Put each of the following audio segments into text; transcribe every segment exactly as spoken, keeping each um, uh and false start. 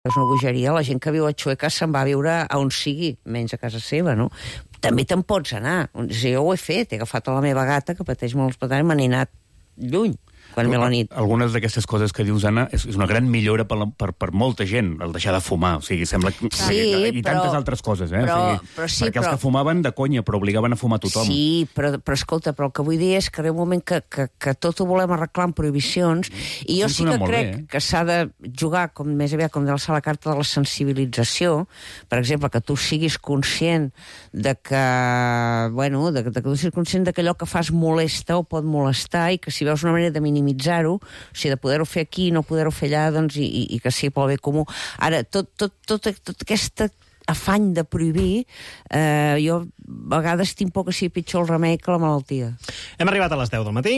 És una bogeria, la gent que viu a Xueca se'n va a viure a on sigui, menys a casa seva, no? També te'n pots anar. Jo ho he fet, he agafat a la meva gata, que pateix molts petards, i me n'he anat lluny, quan me la nit. Algunes d'aquestes coses que dius, Anna, és una gran millora per, per, per molta gent, el deixar de fumar. O sigui, sembla... Sí, I però, tantes altres coses, eh? Però, o sigui, però sí, perquè però, els que fumaven de conya, però obligaven a fumar tothom. Sí, però, però escolta, però el que vull dir és que arriba un moment que, que, que tot ho volem arreglar amb prohibicions, i jo sí que crec bé, eh? que s'ha de jugar, com més aviat, com de la carta de la sensibilització, per exemple, que tu siguis conscient de que, bueno, de, de que tu siguis conscient de que allò que fas molesta o pot molestar, i que si veus una manera de minimitzar-ho, o sigui, de poder-ho fer aquí i no poder-ho fer allà, doncs, i, i, i que sigui pel bé comú. Ara, tot, tot, tot, tot aquest afany de prohibir, eh, jo a vegades tinc por que sigui pitjor el remei que la malaltia. Hem arribat a les deu del matí.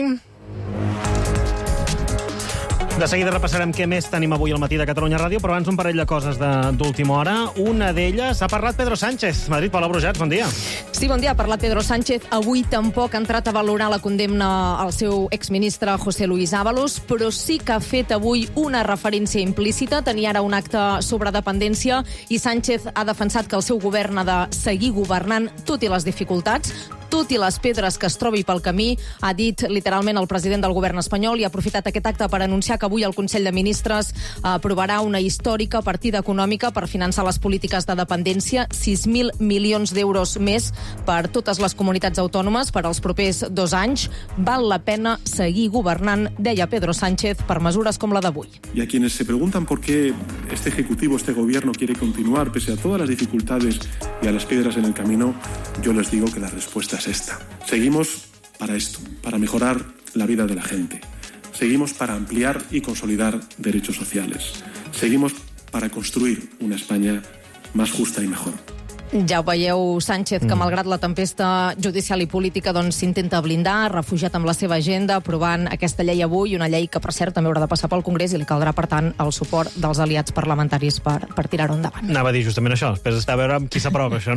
De seguida repassarem què més tenim avui al matí de Catalunya Ràdio, però abans un parell de coses d'última hora. Una d'elles ha parlat Pedro Sánchez. Madrid, Paula Brujats, bon dia. Sí, bon dia. Ha parlat Pedro Sánchez. Avui tampoc ha entrat a valorar la condemna al seu exministre José Luis Ábalos, però sí que ha fet avui una referència implícita. Tenia ara un acte sobre dependència i Sánchez ha defensat que el seu govern ha de seguir governant tot i les dificultats, tot i les pedres que es trobi pel camí, ha dit literalment el president del govern espanyol, i ha aprofitat aquest acte per anunciar que avui el Consell de Ministres aprovarà una històrica partida econòmica per finançar les polítiques de dependència, sis mil milions d'euros més per totes les comunitats autònomes per als propers dos anys. Val la pena seguir governant, deia Pedro Sánchez, per mesures com la d'avui. Y a quienes se preguntan por qué este Ejecutivo, este Gobierno quiere continuar pese a todas las dificultades y a las piedras en el camino, yo les digo que la respuesta es esta. Seguimos para esto, para mejorar la vida de la gente. Seguimos para ampliar y consolidar derechos sociales. Seguimos para construir una España más justa y mejor. Ja ho veieu, Sánchez, que malgrat la tempesta judicial i política doncs s'intenta blindar, refugiat amb la seva agenda, aprovant aquesta llei avui, una llei que, per cert, també haurà de passar pel Congrés i li caldrà, per tant, el suport dels aliats parlamentaris per, per tirar-ho endavant. Anava a dir justament això, després d'estar a veure amb qui s'aprova això, no?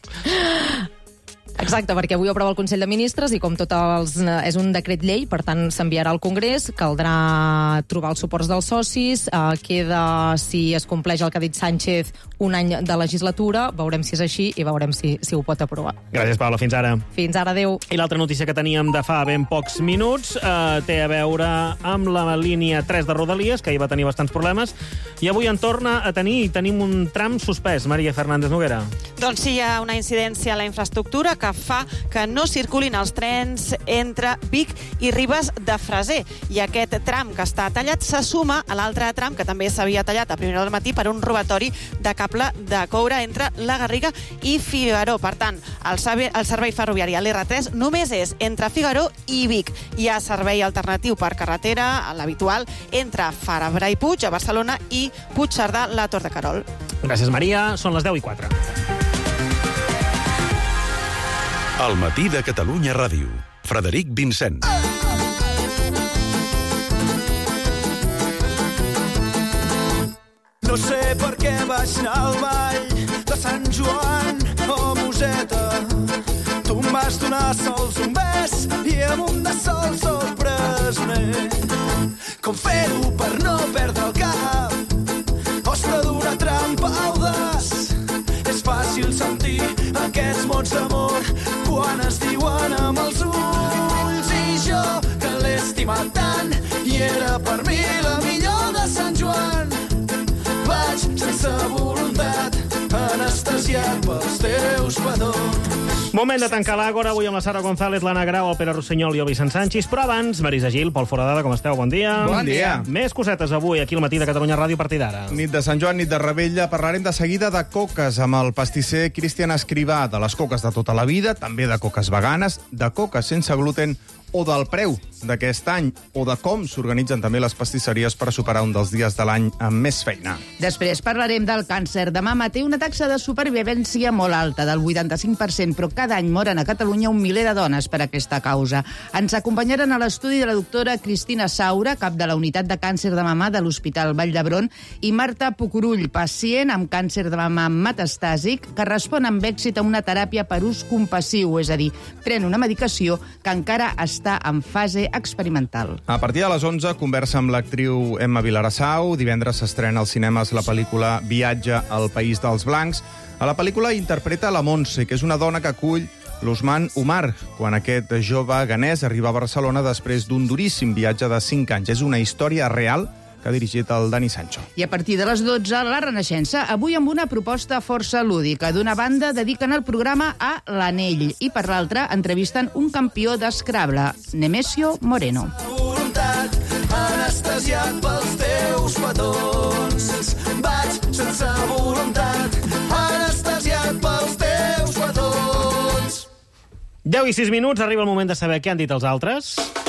Exacte, perquè avui aprova el Consell de Ministres i com tot els, és un decret llei, per tant s'enviarà al Congrés, caldrà trobar els suports dels socis, eh, queda, si es compleix el que ha dit Sánchez, un any de legislatura, veurem si és així i veurem si, si ho pot aprovar. Gràcies, Paula, fins ara. Fins ara, adéu. I l'altra notícia que teníem de fa ben pocs minuts eh, té a veure amb la línia tres de Rodalies, que ahir va tenir bastants problemes, i avui en torna a tenir, i tenim un tram suspès. Maria Fernández Noguera. Doncs sí, hi ha una incidència a la infraestructura que fa que no circulin els trens entre Vic i Ribes de Freser. I aquest tram que està tallat se suma a l'altre tram que també s'havia tallat a primera hora del matí per un robatori de cable de coure entre la Garriga i Figaró. Per tant, el servei, el servei ferroviari a l'R tres només és entre Figaró i Vic. Hi ha servei alternatiu per carretera, l'habitual, entre Fabra i Puig, a Barcelona, i Puigcerdà, la Tor de Querol. Gràcies, Maria. Són les deu i quatre. Al matí de Catalunya Ràdio. Frederic Vincent. No sé per què vaig anar al ball de Sant Joan o Museta. Tu em vas donar sols un bes i amb un de sol sorpresoner. Com fer-ho per no perdre el cap? Hosta d'una trampa audaç. És fàcil sentir aquests mots d'amor quan es diuen amb els ulls. I jo, que l'he estimat tant, i era per mi la millor de Sant Joan. Vaig sense voluntat, anestesiat pels teus petons. Moment de tancar l'Àgora, avui amb la Sara González, l'Anna Grau, el Pere Rossinyol i el Vicent Sanchis, però abans, Marisa Gil, Pol Foradada, com esteu? Bon dia. Bon dia. Més cosetes avui, aquí al matí de Catalunya Ràdio, a partir d'ara. Nit de Sant Joan, nit de Rebella, parlarem de seguida de coques amb el pastisser Cristian Escrivà, de les coques de tota la vida, també de coques veganes, de coques sense gluten, o del preu d'aquest any, o de com s'organitzen també les pastisseries per superar un dels dies de l'any amb més feina. Després parlarem del càncer de mama. Té una taxa de supervivència molt alta, del vuitanta-cinc per cent, però cada any moren a Catalunya un miler de dones per aquesta causa. Ens acompanyaran a l'estudi de la doctora Cristina Saura, cap de la unitat de càncer de mama de l'Hospital Vall d'Hebron, i Marta Pucurull, pacient amb càncer de mama metastàsic, que respon amb èxit a una teràpia per ús compassiu, és a dir, pren una medicació que encara està està en fase experimental. A partir de les onze, conversa amb l'actriu Emma Vilarassau. Divendres s'estrena als cinemes la pel·lícula Viatge al País dels Blancs. A la pel·lícula interpreta la Montse, que és una dona que acull l'Usman Umar, quan aquest jove ganès arriba a Barcelona després d'un duríssim viatge de cinc anys. És una història real que ha dirigit el Dani Sancho. I a partir de les dotze, la Renaixença, avui amb una proposta força lúdica. D'una banda, dediquen el programa a l'Anell i, per l'altra, entrevisten un campió d'Scrabble, Nemesio Moreno. Voluntat, anestesiat pels teus petons. Vaig sense voluntat, anestesiat pels teus petons. deu i sis minuts, arriba el moment de saber què han dit els altres.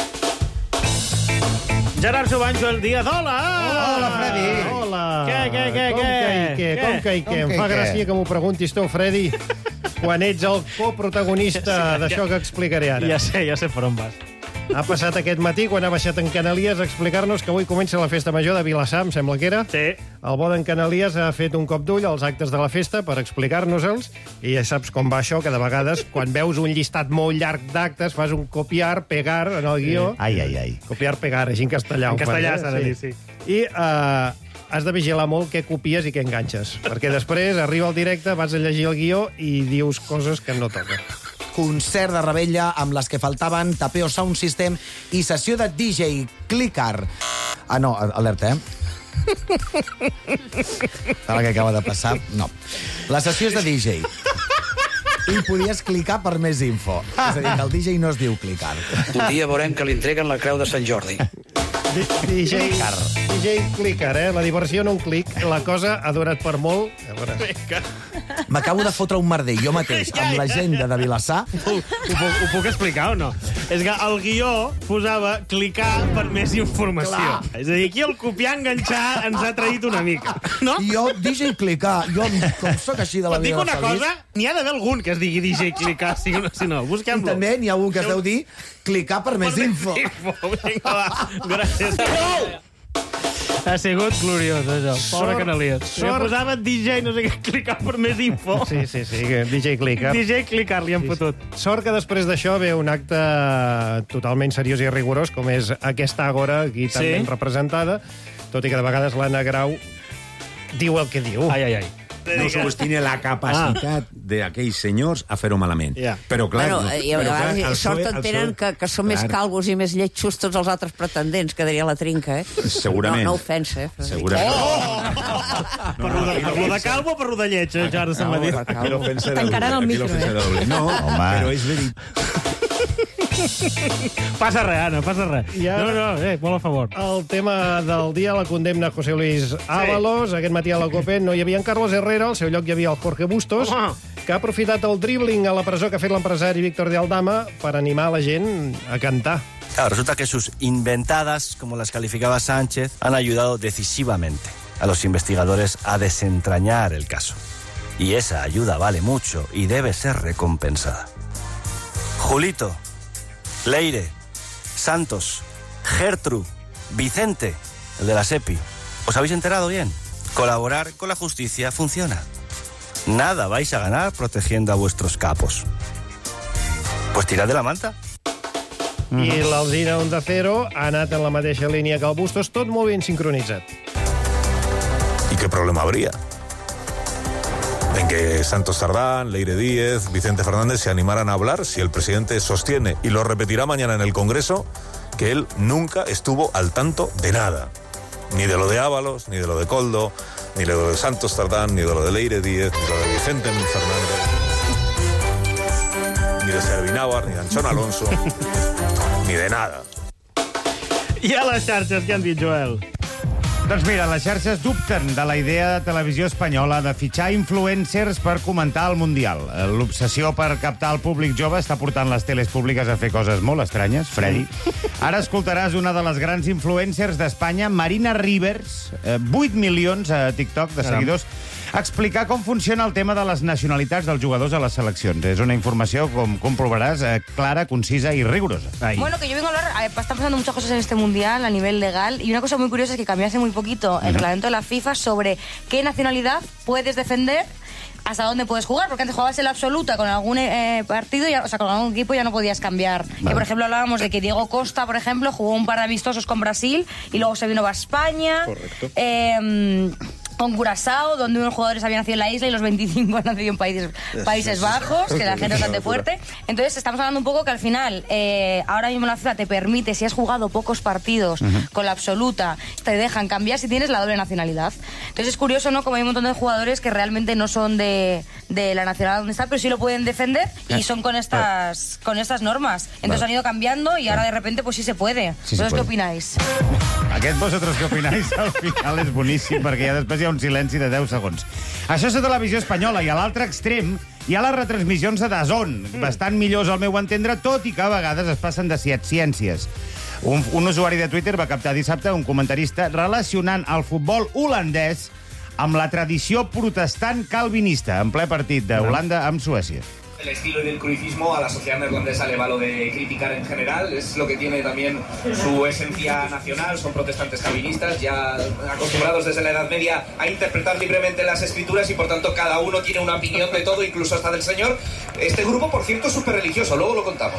Gerard Jovany, Joel Díaz, hola! Hola, Freddy! Hola! Què, què, què, Com què? que i què? Com que i què? Em fa gràcia que m'ho preguntis tu, Freddy, quan ets el coprotagonista d'això que explicaré ara. Ja sé, ja sé per on vas. Ha passat aquest matí, quan ha baixat en Canalies, a explicar-nos que avui comença la festa major de Vilassar, em sembla que era. Sí. El bo d'en Canalies ha fet un cop d'ull als actes de la festa per explicar-nos-els, i ja saps com va això, que de vegades, quan veus un llistat molt llarg d'actes, fas un copiar, pegar en el guió. Ai, ai, ai. Copiar, pegar, així en castellà. En castellà ho fan, s'ha de dir, sí. I uh, has de vigilar molt què copies i què enganxes, perquè després arriba el directe, vas a llegir el guió i dius coses que no toca. Concert de Rebella amb les que faltaven Tapeo Sound System i sessió de D J Clicker. Ah, no, alerta, eh? Ara que acaba de passar, no. La sessió és de D J. I podies clicar per més info. És a dir, que el D J no es diu Clicker. Un dia veurem que li entreguen la creu de Sant Jordi. D J D J Clicker, eh? La diversió no un clic. La cosa ha durat per molt. M'acabo de fotre un merder jo mateix amb l'agenda de Vilassar. Ho, ho, puc, ho puc explicar o no? És que el guió posava clicar per més informació. Clar. És a dir, aquí el copiar enganxar ens ha traït una mica. No? I jo, D J Clicar, jo com soc així de la vida de feliç... Dic una cosa, n'hi ha d'haver algun que es digui D J Clicar, si no, si no busquem-lo. I també n'hi ha un que es deu dir clicar per més info. Vinga, va. Gràcies. Ha sigut gloriós, això. Pobre Canalies. Sort... posava D J, no sé què, clicar per més info. Sí, sí, sí, D J Clicker. D J Clicker, li han sí, fotut. Sí. Sort que després d'això ve un acte totalment seriós i rigorós, com és aquesta àgora, aquí tan sí. ben representada, tot i que de vegades l'Anna Grau diu el que diu. Ai, ai, ai. No subestime la capacitat ah. d'aquells senyors a fer-ho malament. Yeah. Però, clar... Bueno, no, i a però, vegades clar, sort en tenen que, que són clar. més calvos i més lletjos tots els altres pretendents, que diria la trinca, eh? Segurament. No, no ofensa, eh? Segurament. Oh! Per lo de, per lo de calvo o per lo de lleig, eh? Ja ara se'm va dir. Tancaran el micro, eh? No, home. Però és veritat. Passa res, Anna, passa res. Ja, no, no, eh, molt a favor. El tema del dia, la condemna José Luis Ábalos. Sí. Aquest matí a la COPE no hi havia en Carlos Herrera, al seu lloc hi havia el Jorge Bustos, oh. que ha aprofitat el dribbling a la presó que ha fet l'empresari Víctor de Aldama per animar la gent a cantar. Claro, resulta que sus inventadas, como las calificaba Sánchez, han ayudado decisivamente a los investigadores a desentrañar el caso. Y esa ayuda vale mucho y debe ser recompensada. Julito, Leire, Santos, Gertru, Vicente, el de la SEPI. ¿Os habéis enterado bien? Colaborar con la justicia funciona. Nada vais a ganar protegiendo a vuestros capos. Pues tirad de la manta. Mm. I l'Alzina Onda Cero ha anat en la mateixa línia que el Bustos, tot molt ben sincronitzat. ¿Y qué problema habría en que Santos Tardán, Leire Díez, Vicente Fernández se animaran a hablar si el presidente sostiene, y lo repetirá mañana en el Congreso, que él nunca estuvo al tanto de nada? Ni de lo de Ábalos, ni de lo de Coldo, ni de lo de Santos Tardán, ni de lo de Leire Díez, ni de lo de Vicente Fernández, ni de Servinávar, ni de Anchón Alonso, ni de nada. I a les xarxes, què han dit, Joel? Doncs mira, les xarxes dubten de la idea de Televisió Espanyola de fitxar influencers per comentar el Mundial. L'obsessió per captar el públic jove està portant les teles públiques a fer coses molt estranyes, Freddy. Ara escoltaràs una de les grans influencers d'Espanya, Marina Rivers, vuit milions a TikTok de seguidors, explicar com funciona el tema de les nacionalitats dels jugadors a les seleccions. És una informació, com comprovaràs, clara, concisa y rigurosa. Ahí. Bueno, que yo vengo a hablar, están pasando muchas cosas en este Mundial a nivel legal, y una cosa muy curiosa es que cambió hace muy poquito el reglamento de la FIFA sobre qué nacionalidad puedes defender hasta dónde puedes jugar, porque antes jugabas en la absoluta con algún eh, partido, ya, o sea, con algún equipo ya no podías cambiar. Vale. Que, por ejemplo, hablábamos de que Diego Costa, por ejemplo, jugó un par de amistosos con Brasil y luego se vino a España. Correcto. Eh, con Curazao, donde unos jugadores habían nacido en la isla y los veinticinco han nacido en Países, Países Bajos, que la gente es bastante fuerte. Entonces, estamos hablando un poco que al final, eh, ahora mismo la FIFA te permite, si has jugado pocos partidos uh-huh. con la absoluta, te dejan cambiar si tienes la doble nacionalidad. Entonces, es curioso, ¿no? Como hay un montón de jugadores que realmente no son de, de la nacionalidad donde están, pero sí lo pueden defender y son con estas, con estas normas. Entonces, vale. han ido cambiando y ahora de repente, pues sí se puede. Sí ¿Vosotros se qué puede. opináis? Aquest vosotros què opináis al final és boníssim, perquè ja després hi ha un silenci de deu segons. Això és a televisió espanyola, i a l'altre extrem hi ha les retransmissions de DAZN, mm. bastant millors al meu entendre, tot i que a vegades es passen de ciències. Un, un usuari de Twitter va captar dissabte un comentarista relacionant el futbol holandès amb la tradició protestant calvinista, en ple partit d'Holanda amb Suècia. El estilo del cruifismo a la sociedad neerlandesa le va lo de criticar en general, es lo que tiene también su esencia nacional, son protestantes calvinistas, ya acostumbrados desde la Edad Media a interpretar libremente las escrituras y por tanto cada uno tiene una opinión de todo, incluso hasta del Señor. Este grupo, por cierto, es súper religioso, luego lo contamos.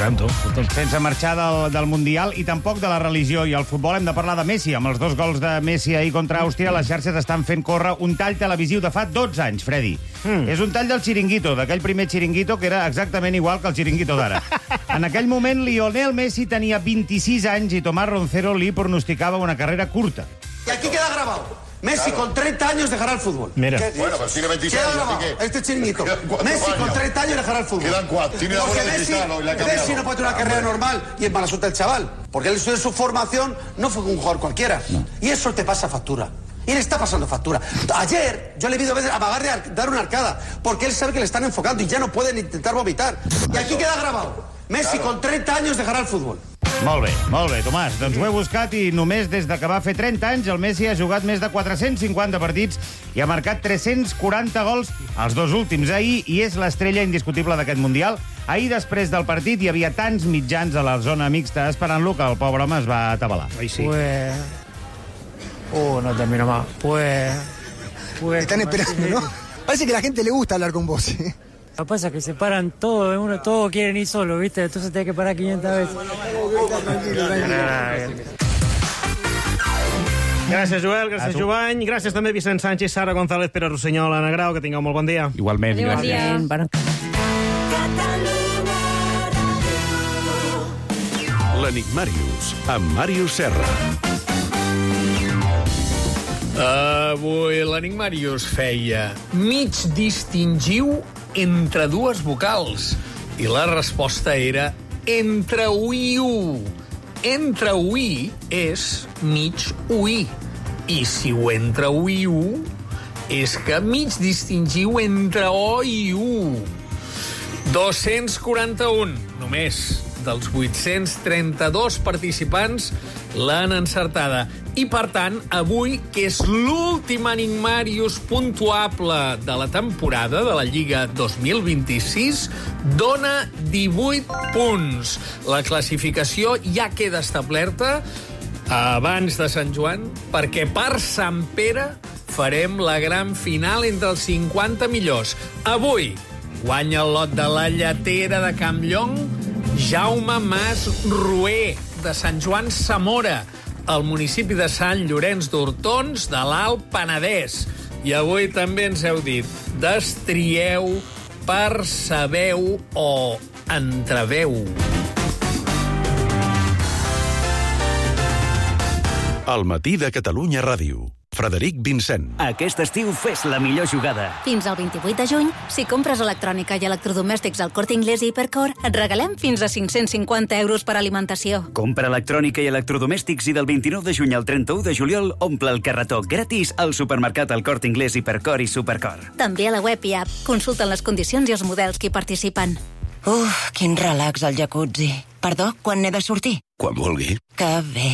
Sense marxar del, del Mundial i tampoc de la religió i el futbol, hem de parlar de Messi. Amb els dos gols de Messi ahir contra Àustria, les xarxes estan fent córrer un tall televisiu de fa dotze anys, Freddy. Mm. És un tall del Chiringuito, d'aquell primer Chiringuito que era exactament igual que el Chiringuito d'ara. En aquell moment, Lionel Messi tenia vint-i-sis anys i Tomás Roncero li pronosticava una carrera curta. Y aquí queda grabado. Messi claro. con treinta años dejará el fútbol. Mira. Bueno, pues tiene veintiséis años. Este chiringuito. Messi con treinta años dejará el fútbol. Quedan cuatro. Tiene la bola de cristal y la ha cambiado. Messi no puede tener una carrera normal y es mala suerte el chaval. Porque él en su formación no fue un jugador cualquiera. No. Y eso te pasa factura. Y le está pasando factura. Ayer yo le he visto a amagar de dar una arcada porque él sabe que le están enfocando y ya no pueden intentar vomitar. Y aquí queda grabado. Messi claro. con treinta años dejará el fútbol. Molt bé, molt bé, Tomàs. Doncs ho he buscat i només des de que va fer trenta anys el Messi ha jugat més de quatre-cents cinquanta partits i ha marcat tres-cents quaranta gols els dos últims ahir i és l'estrella indiscutible d'aquest Mundial. Ahir, després del partit, hi havia tants mitjans a la zona mixta esperant-lo que el pobre home es va atabalar. Ai, sí. Pues... Oh, no termino más. Pues... pues Están esperando, ¿no? Parece que a la gente le gusta hablar con vos, ¿eh? Lo que pasa es que se paran todos, uno, todos quieren ir solo, ¿viste? Entonces tenés que parar quinientas veces. Gràcies, Joel, gràcies, Jovany. Gràcies també Vicent Sánchez, Sara González, Pere Rossinyol, Anna Grau, que tingueu molt bon dia. Igualment. Bon dia. L'Enigmàrius, amb Màrius Serra. Avui l'Enigmàrius feia mig distingiu entre dues vocals i la resposta era entre u i u. Entre u i és mig uí i si ho entre u i u és que mig distingiu entre o i u. dos-cents quaranta-un només dels vuit-cents trenta-dos participants l'han encertada. I, per tant, avui, que és l'últim Enigmàrius puntuable de la temporada de la Lliga dos mil vint-i-sis, dona divuit punts. La classificació ja queda establerta abans de Sant Joan, perquè per Sant Pere farem la gran final entre els cinquanta millors. Avui guanya el lot de la Lletera de Campllong Jaume Mas Rué, de Sant Joan Samora, al municipi de Sant Llorenç d'Hortons, de l'Alt Penedès. I avui també ens heu dit, destrieu, percebeu o entreveu. Al matí de Catalunya Ràdio. Frederic Vincent. Aquest estiu fes la millor jugada. Fins al vint-i-vuit de juny, si compres electrònica i electrodomèstics al Corte Inglés i Hipercor, et regalem fins a cinc-cents cinquanta euros per alimentació. Compra electrònica i electrodomèstics i del vint-i-nou de juny al trenta-u de juliol omple el carretó gratis al supermercat al Corte Inglés, Hipercor i Supercor. També a la web i app. Consulta les condicions i els models que hi participen. Uf, quin relax al jacuzzi. Perdó, quan n'he de sortir? Quan vulgui. Que bé.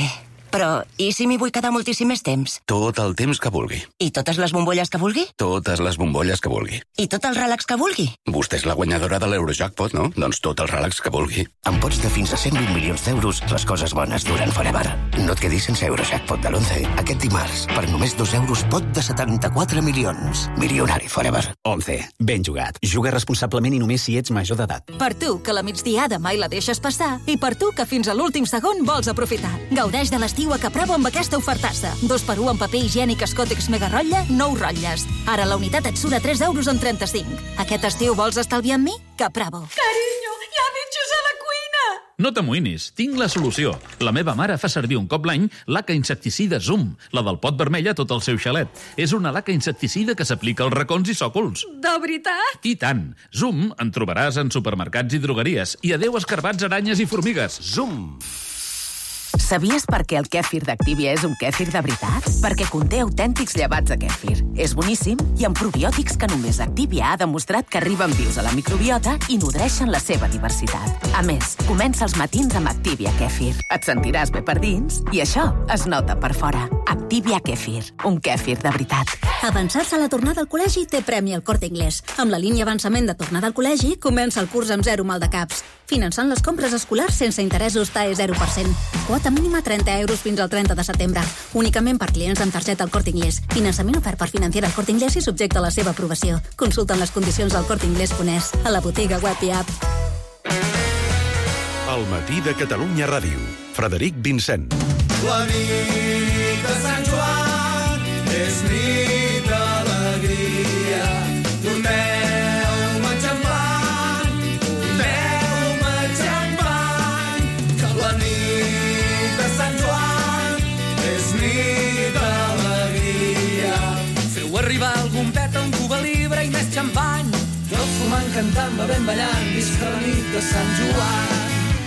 Però i si m'hi vull quedar moltíssim més temps? Tot el temps que vulgui. I totes les bombolles que vulgui? Totes les bombolles que vulgui. I tot el relax que vulgui? Vostè és la guanyadora de l'Eurojackpot, no? Doncs tot el relax que vulgui. Amb pots de fins a cent vint milions d'euros, les coses bones duren forever. No et quedis sense Eurojackpot de l'onze. Aquest dimarts, per només dos euros, pot de setanta-quatre milions. Milionari forever. onze. Ben jugat. Juga responsablement i només si ets major d'edat. Per tu, que la migdiada mai la deixes passar, i per tu, que fins a l'últim segon vols aprofitar. Gaudeix de l'estiu a Capravo amb aquesta ofertassa. Dos per un amb paper higiènic Scottex Mega Rotlle, nou rotlles. Ara la unitat et surt a tres euros amb trenta-cinc. Aquest estiu vols estalviar amb mi? Capravo. Carinyo, hi ha bitxos a la cuina! No t'amoïnis, tinc la solució. La meva mare fa servir un cop l'any laca insecticida Zoom, la del pot vermell a tot el seu xalet. És una laca insecticida que s'aplica als racons i sòcols. De veritat? I tant. Zoom en trobaràs en supermercats i drogueries. I adeu escarbats, aranyes i formigues. Zoom! Sabies per què el kèfir d'Activia és un kèfir de veritat? Perquè conté autèntics llevats de kèfir. És boníssim i amb probiòtics que només Activia ha demostrat que arriben vius a la microbiota i nodreixen la seva diversitat. A més, comença els matins amb Activia Kèfir. Et sentiràs bé per dins i això es nota per fora. Activia Kèfir, un kèfir de veritat. Avançar-se a la tornada al col·legi té premi al Corte Inglés. Amb la línia avançament de tornada al col·legi comença el curs amb zero maldecaps. Finançant les compres escolars sense interessos T A E zero per cent. Quota mínima trenta euros fins al trenta de setembre. Únicament per clients amb targeta al Corte Inglés. Finançament ofert per Financiera al Corte Inglés i subjecte a la seva aprovació. Consulten les condicions al corte inglés punt es, a la botiga web i app. El matí de Catalunya Ràdio. Frederic Vincent. La nit de Sant Joan és nit d'alegria. Doneu-me xampany, doneu-me xampany, que la nit de Sant Joan és nit d'alegria. Feu arribar algun pet a un cuba libre i més xampany. Tot fumant, cantant, bevent, ballant, visca la nit de Sant Joan.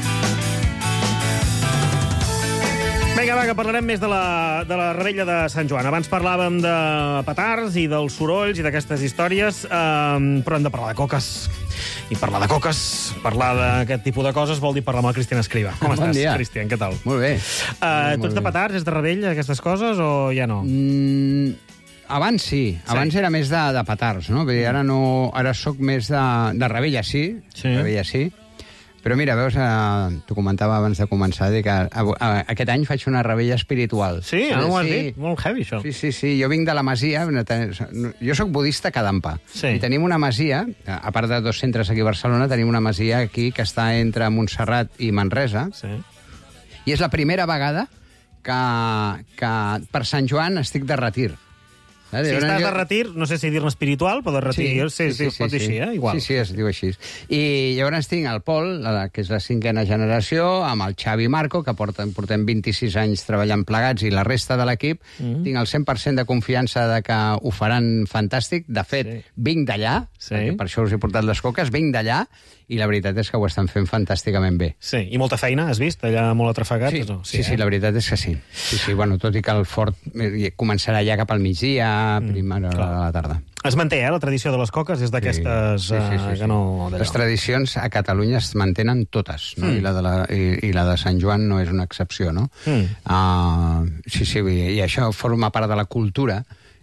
Vinga, va, que parlarem més de la, de la rebella de Sant Joan. Abans parlàvem de petards i dels sorolls i d'aquestes històries, eh, però hem de parlar de coques. I parlar de coques, parlar d'aquest tipus de coses, vol dir parlar amb el Cristian Escriba. Com Bon estàs, dia. Cristian? Què tal? Molt bé. Uh, tu ets de petards, és de rebell, aquestes coses, o ja no? Mm, abans sí. Abans era més de, de petards, no? Vull dir, ara no... Ara sóc més de, de rebella, sí. Sí. Rebella, sí. Però mira, veus, eh, t'ho comentava abans de començar, que a, a, aquest any faig una rebella espiritual. Sí, no ho has dit? Molt heavy, això. Sí, sí, sí. Jo vinc de la Masia, jo sóc budista a Kadampa. Sí. I tenim una masia, a part de dos centres aquí a Barcelona, tenim una masia aquí que està entre Montserrat i Manresa. Sí. I és la primera vegada que, que per Sant Joan estic de retir. Si estàs de retir, no sé si dir-ne espiritual, però de retir, sí, sí, sí, es pot dir així, eh? Igual. Sí, sí, es diu així. I llavors tinc el Pol, la, que és la cinquena generació, amb el Xavi Marco, que porten, portem vint-i-sis anys treballant plegats, i la resta de l'equip. Mm-hmm. Tinc el cent per cent de confiança de que ho faran fantàstic. De fet, sí. vinc d'allà, sí. per això us he portat les coques, vinc d'allà, i la veritat és que ho estan fent fantàsticament bé. Sí, i molta feina, has vist? Allà molt atrafegat? Sí, no? sí, sí, eh? sí, la veritat és que sí. Sí, sí, bueno, tot i que el fort començarà ja cap al migdia, mm, primera hora de la tarda. Es manté, eh, la tradició de les coques? És d'aquestes sí, sí, sí, sí, sí. que no... Les tradicions a Catalunya es mantenen totes, no? Mm. I, la de la, i, i la de Sant Joan no és una excepció, no? Mm. Uh, sí, sí, i això forma part de la cultura.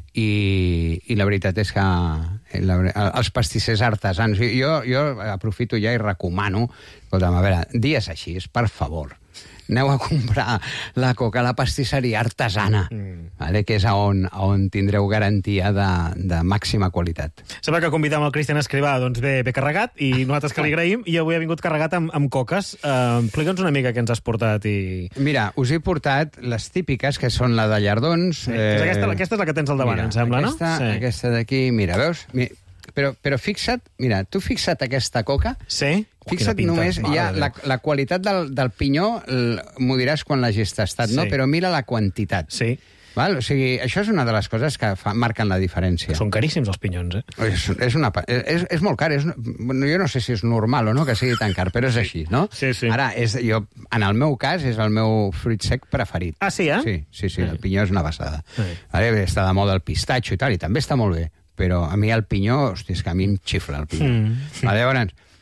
I, i la veritat és que la, els pastissers artesans, jo, jo aprofito ja i recomano, escolta'm, a veure, dies així, per favor, aneu a comprar la coca a la pastisseria artesana, mm. vale? Que és on, on tindreu garantia de, de màxima qualitat. Sembla que convidam el Cristian Escrivà, doncs ve, ve carregat, i nosaltres que li agraïm, i avui ha vingut carregat amb, amb coques. Uh, Explica'ns una mica què ens has portat. I... Mira, us he portat les típiques, que són la de llardons. Sí. Eh... Aquesta, aquesta és la que tens al davant, mira, em sembla, aquesta, no? Sí. Aquesta d'aquí, mira, veus? Mira, però, però fixa't, mira, tu fixa't aquesta coca... Sí? Fixa't pinta, només, ja, la, la qualitat del, del pinyó m'ho diràs quan l'hagis tastat, sí. no? Però mira la quantitat. Sí. Val? O sigui, això és una de les coses que fa, marquen la diferència. Són caríssims els pinyons, eh? És, és, una, és, és molt car. És, jo no sé si és normal o no que sigui tan car, però és així, no? Sí, sí. Ara, és, jo, en el meu cas, és el meu fruit sec preferit. Ah, sí, eh? Sí, sí, sí, sí. El pinyó és una passada. Sí. Vale, està de moda el pistatxo i tal, i també està molt bé. Però a mi el pinyó, hosti, és que a mi em xifla el pinyó. Mm. Vale, llavors,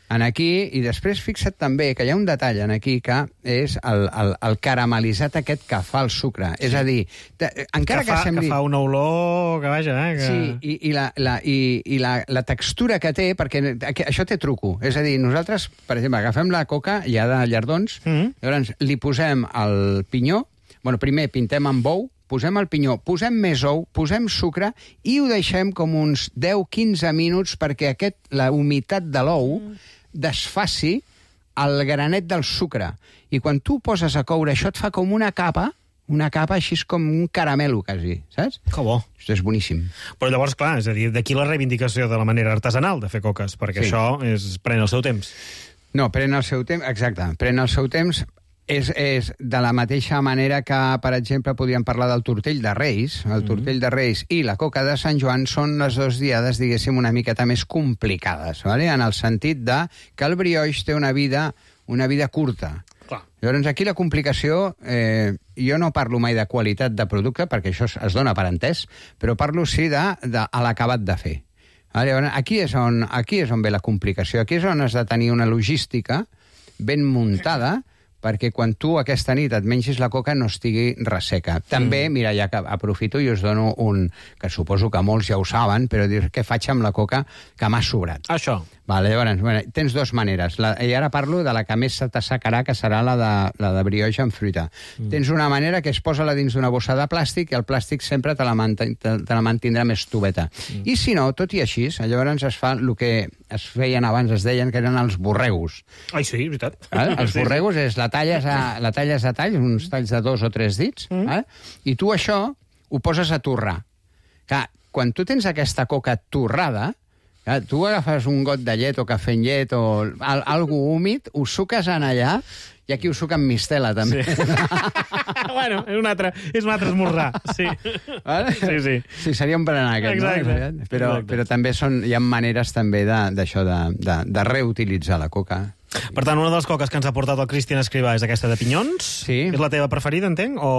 En aquí, i després fixa't també que hi ha un detall en aquí que és el, el, el caramelitzat aquest que fa el sucre. Sí. És a dir, te, encara que, que, fa, sembli... que fa una olor que vaja, eh? Que... Sí, i, i, la, la, i, i la, la textura que té, perquè això té truco. És a dir, nosaltres, per exemple, agafem la coca ja de llardons, mm-hmm. llavors li posem el pinyó, bueno, primer pintem amb ou, posem el pinyó, posem més ou, posem sucre i ho deixem com uns deu a quinze minuts perquè aquest, la humitat de l'ou mm. desfaci el granet del sucre. I quan tu poses a coure, això et fa com una capa, una capa així com un caramelo, quasi, saps? Que bo. Això és boníssim. Però llavors, clar, és a dir, d'aquí la reivindicació de la manera artesanal de fer coques, perquè sí. això és, pren el seu temps. No, pren el seu temps, exacte, pren el seu temps. És, és de la mateixa manera que, per exemple, podríem parlar del tortell de Reis. El tortell de Reis i la coca de Sant Joan són les dues diades, diguéssim, una miqueta més complicades, ¿vale? En el sentit de que el brioix té una vida, una vida curta. Clar. Llavors, aquí la complicació... Eh, jo no parlo mai de qualitat de producte, perquè això es dona per entès, però parlo, sí, de, de, a l'acabat de fer. Vale? Aquí, és on, aquí és on ve la complicació. Aquí és on has de tenir una logística ben muntada, perquè quan tu aquesta nit et mengis la coca no estigui resseca. També, mm. mira, ja que aprofito i us dono un... que suposo que molts ja ho saben, però dir què faig amb la coca que m'ha sobrat. Això. Vale, llavors, bueno, tens dues maneres. La, I ara parlo de la que més se t'assecarà, que serà la de, la de brioix amb fruita. Mm. Tens una manera que és posa-la dins d'una bossa de plàstic i el plàstic sempre te la, te, te la mantindrà més tubeta. Mm. I si no, tot i així, llavors es fa el que es feien abans, es deien que eren els borregos. Ai, sí, és veritat. Eh? Els borregos és la talles a, la talles a talls, uns talls de dos o tres dits, mm. eh? I tu això ho poses a torrar. Clar, quan tu tens aquesta coca torrada, clar, tu agafes un got de llet o cafè en llet o al, algo húmid, ho suques en allà, i aquí ho suc amb mistela, també. Sí. Bueno, és un altre, és un altre esmorzar, sí. Vale? Sí, sí. Sí, seria un berenar aquest, exacte. No? Però, exacte. però també són, hi ha maneres també d'això, de, de, de, de reutilitzar la coca. Per tant, una de les coques que ens ha portat el Cristian Escrivà és aquesta de pinyons. Sí. És la teva preferida, entenc? O...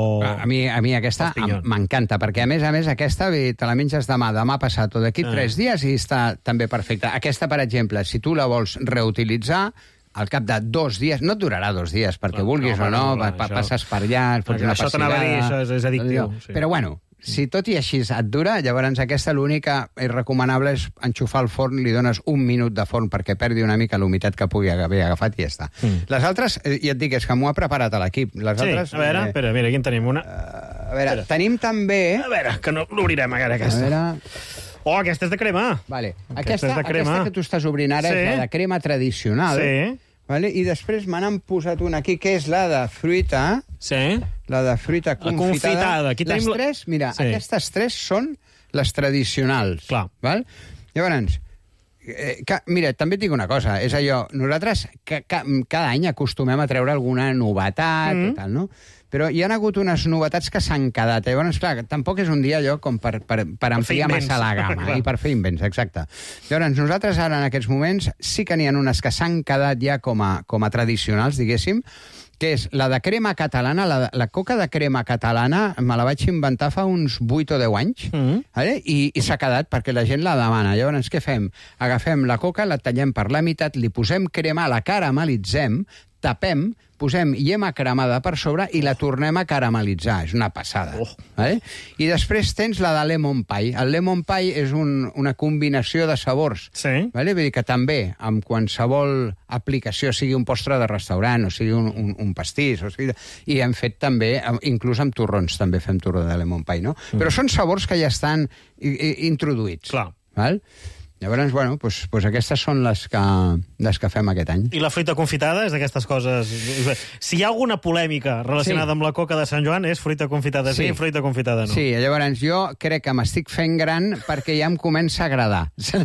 A mi, a mi aquesta m'encanta, perquè a més a més aquesta te la menges demà, demà passat o d'aquí ah. tres dies i està també perfecta. Aquesta, per exemple, si tu la vols reutilitzar, al cap de dos dies, no et durarà dos dies, perquè no, vulguis no, o no, no, no pa, passes per allà, fots una això pessigada... Dir, això és, és addictiu. Sí. Però bueno, si tot i així et dura, llavors aquesta l'única és recomanable és enxufar el forn, li dones un minut de forn perquè perdi una mica l'humitat que pugui haver agafat i ja està. Mm. Les altres, ja et dic, és que m'ho ha preparat a l'equip. Les sí, altres, a veure, eh... espera, mira, aquí en tenim una. Uh, a veure, espera. Tenim també... A veure, que no l'obrirem encara, aquesta. A veure... Oh, aquesta és de crema. Vale. Aquesta, aquesta, és de crema. Aquesta que tu estàs obrint ara sí. és la de crema tradicional. Sí. Vale? I després me n'han posat una aquí, que és la de fruita. Sí. La de fruita confitada. confitada. Aquí les tenim... tres, mira, sí. aquestes tres són les tradicionals. Clar. Val? Llavors, eh, que, mira, també et dic una cosa, és allò, nosaltres ca, ca, cada any acostumem a treure alguna novetat mm. i tal, no? Però hi ha hagut unes novetats que s'han quedat. Llavors, clar, tampoc és un dia allò com per, per, per ampliar massa la gamma i per fer invents, exacte. Llavors, nosaltres ara en aquests moments sí que n'hi ha unes que s'han quedat ja com a, com a tradicionals, diguéssim, que és la de crema catalana, la, la coca de crema catalana, me la vaig inventar fa uns vuit o deu anys, mm. vale? I, i s'ha quedat perquè la gent la demana. Llavors, què fem? Agafem la coca, la tallem per la meitat, li posem crema, la caramelitzem, tapem, posem llema cremada per sobre i la tornem a caramelitzar. És una passada. Oh. Vale? I després tens la de lemon pie. El lemon pie és un, una combinació de sabors. Sí. Vale? Vull dir que també, amb qualsevol aplicació, sigui un postre de restaurant o sigui un, un, un pastís, o sigui, i hem fet també, inclús amb torrons, també fem torró de lemon pie, no? Mm. Però són sabors que ja estan i, i, introduïts. Clar. Val? Llavors, bueno, doncs, doncs aquestes són les que, les que fem aquest any. I la fruita confitada és d'aquestes coses... Si hi ha alguna polèmica relacionada sí. amb la coca de Sant Joan, és fruita confitada sí, sí fruita confitada no. Sí, llavors jo crec que m'estic fent gran perquè ja em comença a agradar.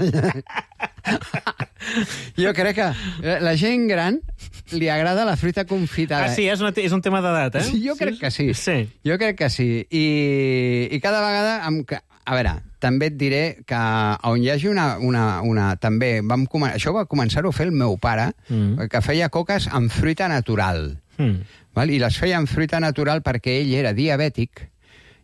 Jo crec que la gent gran li agrada la fruita confitada. Ah, sí, és, una, és un tema d'edat, eh? Sí, jo crec sí? que sí. sí. Jo crec que sí. I, i cada vegada... Amb, a veure, també et diré que on hi hagi una... una, una també vam començar, això va començar-ho a fer el meu pare, mm. que feia coques amb fruita natural. Mm. Val? I les feia amb fruita natural perquè ell era diabètic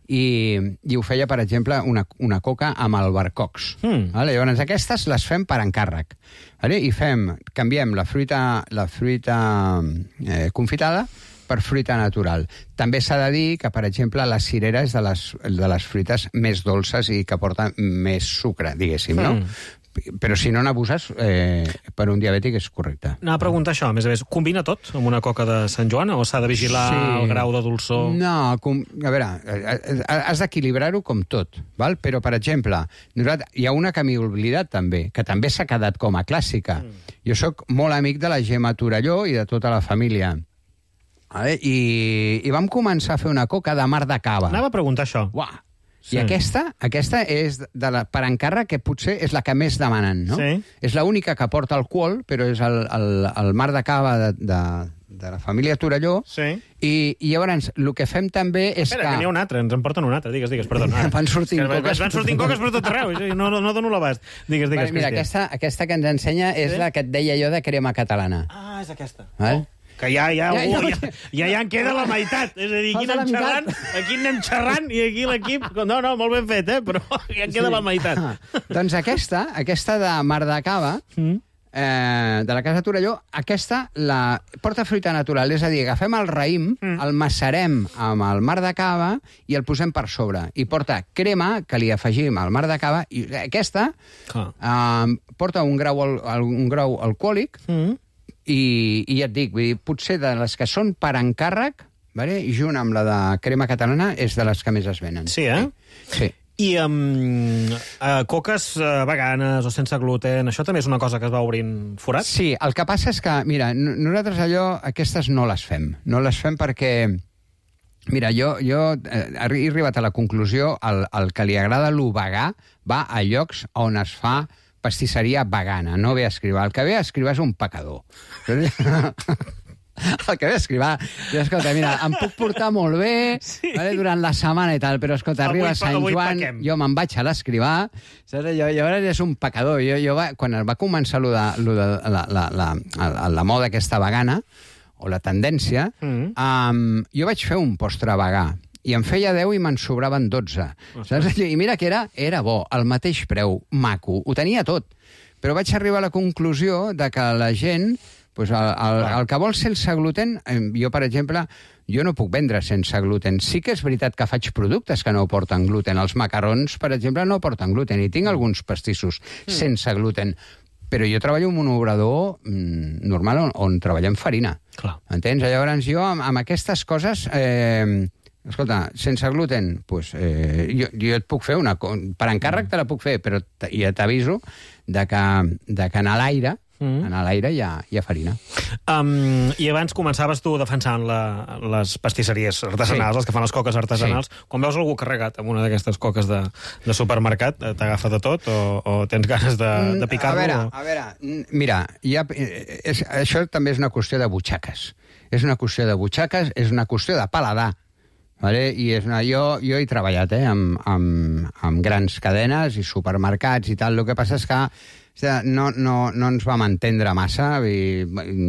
i, i ho feia, per exemple, una, una coca amb albercocs. Mm. Vale? Llavors, aquestes les fem per encàrrec. Vale? I fem, canviem la fruita, la fruita eh, confitada per fruita natural. També s'ha de dir que, per exemple, la cirera és de les, de les fruites més dolces i que porta més sucre, diguéssim, mm. no? Però si no n'abuses, eh, per un diabètic és correcte. Anava a preguntar això, a més a més, combina tot amb una coca de Sant Joan o s'ha de vigilar sí. el grau de dolçor? No, com, a veure, has d'equilibrar-ho com tot, val? Però, per exemple, hi ha una que m'he oblidat també, que també s'ha quedat com a clàssica. Mm. Jo sóc molt amic de la Gemma Torelló i de tota la família. Vale? I, I vam començar a fer una coca de mar de cava. Anava a preguntar això. Uah! Sí. I aquesta, aquesta és de la, per encàrrec, que potser és la que més demanen, no? Sí. És l'única que porta alcohol, però és el, el, el mar de cava de, de, de la família Torelló. Sí. I, i llavors, el que fem també és Espera, que... que n'hi ha un altre, ens en porten un altre. Digues, digues, perdona. Van sortint que coques. Van sortint coques per tot arreu. No, no, no dono l'abast. Digues, digues, vale, mira, aquesta, aquesta que ens ensenya és sí? la que et deia jo de crema catalana. Ah, és aquesta. Val? Oh. Que ja, ja, ja, oh, ja, ja, ja en queda la meitat. És a dir, aquí anem xerrant, aquí anem xerrant i aquí l'equip... No, no, molt ben fet, eh? Però ja en queda sí. la meitat. Ah, doncs aquesta, aquesta de Mar de Cava, mm. eh, de la Casa Torelló, aquesta la porta fruita natural. És a dir, agafem el raïm, mm. el macerem amb el Mar de Cava i el posem per sobre. I porta crema, que li afegim al Mar de Cava, i aquesta ah. eh, porta un grau, un grau alcohòlic, mm. I, i ja et dic, vull dir, potser de les que són per encàrrec, vale? Junt amb la de crema catalana, és de les que més es venen. Sí, eh? Sí. I um, uh, coques uh, veganes o sense gluten, això també és una cosa que es va obrint forat? Sí, el que passa és que, mira, nosaltres allò, aquestes no les fem. No les fem perquè... Mira, jo, jo eh, he arribat a la conclusió, el, el que li agrada lo vegà va a llocs on es fa pastisseria vegana, no ve a escriure. El que ve a escriure és un pecador. El que ve a escriure... Escolta, mira, em puc portar molt bé sí. vale, durant la setmana i tal, però escolta, arriba avui, Sant Joan, pequem. Jo me'n vaig a l'escrivar, saps? Jo, jo ara és un pecador. Jo, jo va, quan va començar lo de, lo de la, la, la, la, la moda aquesta vegana, o la tendència, mm. um, jo vaig fer un postre vegà. I em feia deu i me'n sobraven dotze. Saps? I mira que era, era bo, al mateix preu, maco, ho tenia tot. Però vaig arribar a la conclusió de que la gent, pues, el, el, el que vol sense gluten, jo, per exemple, jo no puc vendre sense gluten. Sí que és veritat que faig productes que no porten gluten. Els macarrons, per exemple, no porten gluten, i tinc alguns pastissos mm. sense gluten. Però jo treballo en un obrador mm, normal on, on treballem farina. Clar. Entens? Llavors, jo amb, amb aquestes coses... Eh, Escolta, sense gluten, pues, eh, jo, jo et puc fer una... Per encàrrec te la puc fer, però ja t'aviso de que, de que en l'aire mm. en l'aire hi, hi ha farina. Um, I abans començaves tu defensant la, les pastisseries artesanals, sí. les que fan les coques artesanals. Sí. Quan veus algú carregat amb una d'aquestes coques de, de supermercat, t'agafa de tot o, o tens ganes de, de picar-lo? A veure, o... a veure, mira, ha, és, això també és una qüestió de butxaques. És una qüestió de butxaques, és una qüestió de paladar. Vale? I és una, jo, jo he treballat eh, amb, amb, amb grans cadenes i supermercats i tal. El que passa és que no, no, no ens vam entendre massa. I,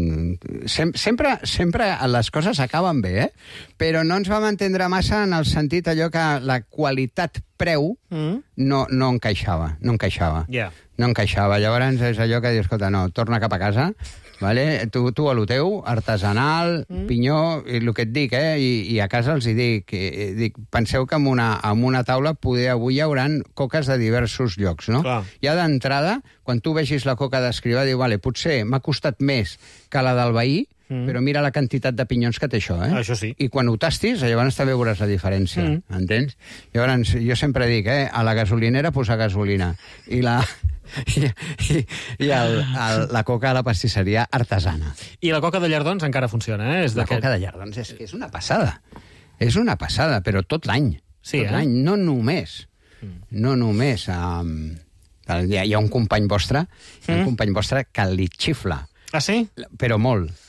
sem, sempre, sempre les coses acaben bé, eh? Però no ens vam entendre massa en el sentit allò que la qualitat-preu mm. no, no encaixava. No encaixava. Yeah. No encaixava. Llavors és allò que dius, escolta, no, torna cap a casa... Vale? Tu, tu a lo teu, artesanal, mm. pinyó, i el que et dic, eh? I, i a casa els hi dic, i, dic penseu que en una, en una taula poder, avui hi haurà coques de diversos llocs, no? Clar. Ja d'entrada, quan tu vegis la coca d'escrivar, diu, vale, potser m'ha costat més que la del veí, mm. però mira la quantitat de pinyons que té això, eh? Això sí. I quan ho tastis, llavors també veuràs la diferència, mm. entens? Llavors, jo sempre dic, eh? A la gasolinera posar gasolina, i la... I, i, i el, el, la coca a la pastisseria artesana. I la coca de llardons encara funciona, eh? És la coca de llardons és que és una passada. És una passada, però tot l'any. Sí, tot eh? l'any, no només. Mm. No només. Um, hi, ha, hi ha un company vostre, mm. un company vostre que li xifla. Ah, sí? Però molt.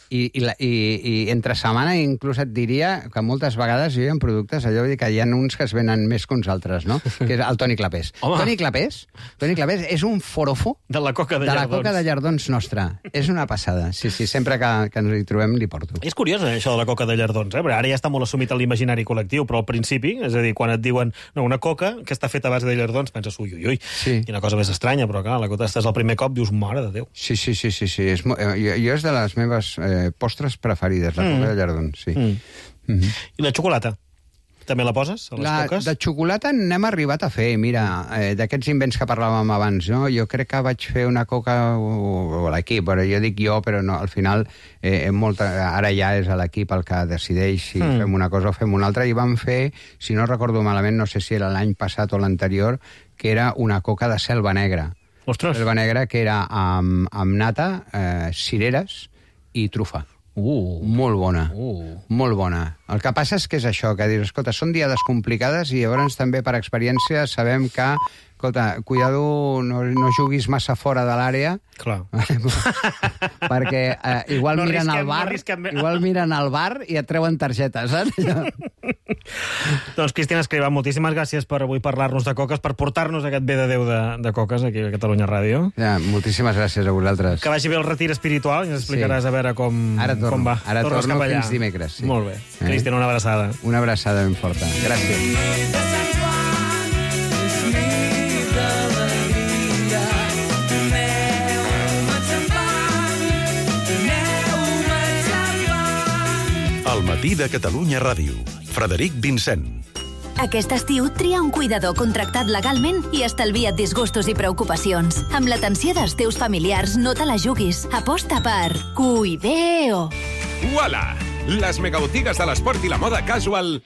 I, i, la, i, i entre setmana inclús et diria que moltes vegades hi ha productes, allò vull dir que hi ha uns que es venen més que uns altres, no? Que és el Toni Clapés. Home. Toni Clapés, Toni Clapés és un forofo de la coca de, de la llardons. coca de llardons nostra. És una passada. Sí, sí, sempre que, que ens hi trobem li porto. És curiós, eh, això de la coca de llardons, eh? Perquè ara ja està molt assumit en l'imaginari col·lectiu, però al principi, és a dir, quan et diuen no, una coca que està feta a base de llardons, penses, ui, ui, ui, sí. Quina cosa més estranya, però clar, la coca estàs al primer cop, dius, mare de Déu. Sí, sí, sí, sí. sí. És, jo, jo és de les meves eh, postres preferides, la coca mm. de llardons, sí. Mm. Mm-hmm. I la xocolata? També la poses, a les la, coques? De xocolata n'hem arribat a fer, mira, eh, d'aquests invents que parlàvem abans, no? Jo crec que vaig fer una coca, o, o l'equip, però jo dic jo, però no, al final eh, molta, ara ja és l'equip el que decideix si mm. fem una cosa o fem una altra, i vam fer, si no recordo malament, no sé si era l'any passat o l'anterior, que era una coca de selva negra. Ostres. Selva negra que era amb, amb nata, eh, cireres i trufa. Uh. Molt bona, uh. molt bona. El que passa és que és això, que dius, escolta, són diades complicades i llavors també per experiència sabem que, escolta, cuidado, no, no juguis massa fora de l'àrea. Clar. Perquè eh, igual, no miren risquem, al bar, no risquem... igual miren al bar i et treuen targetes, saps? Doncs, Cristina Escrivà, moltíssimes gràcies per avui parlar-nos de coques, per portar-nos aquest bé de Déu de, de coques aquí a Catalunya Ràdio. Ja, moltíssimes gràcies a vosaltres. Que vagi bé el retir espiritual i ens explicaràs sí. a veure com, ara torno, com va. Ara Tornes torno cap allà. fins dimecres. Sí. Molt bé. Eh? Cristina, una abraçada. Una abraçada ben forta. Gràcies. El matí de Catalunya Ràdio. Frederic Vincent. Aquest estiu tria un cuidador contractat legalment i estalvia't disgustos i preocupacions. Amb l'atenció dels teus familiars no te la juguis. Aposta per Cuideo. Uala! Les megabotigues de l'esport i la moda casual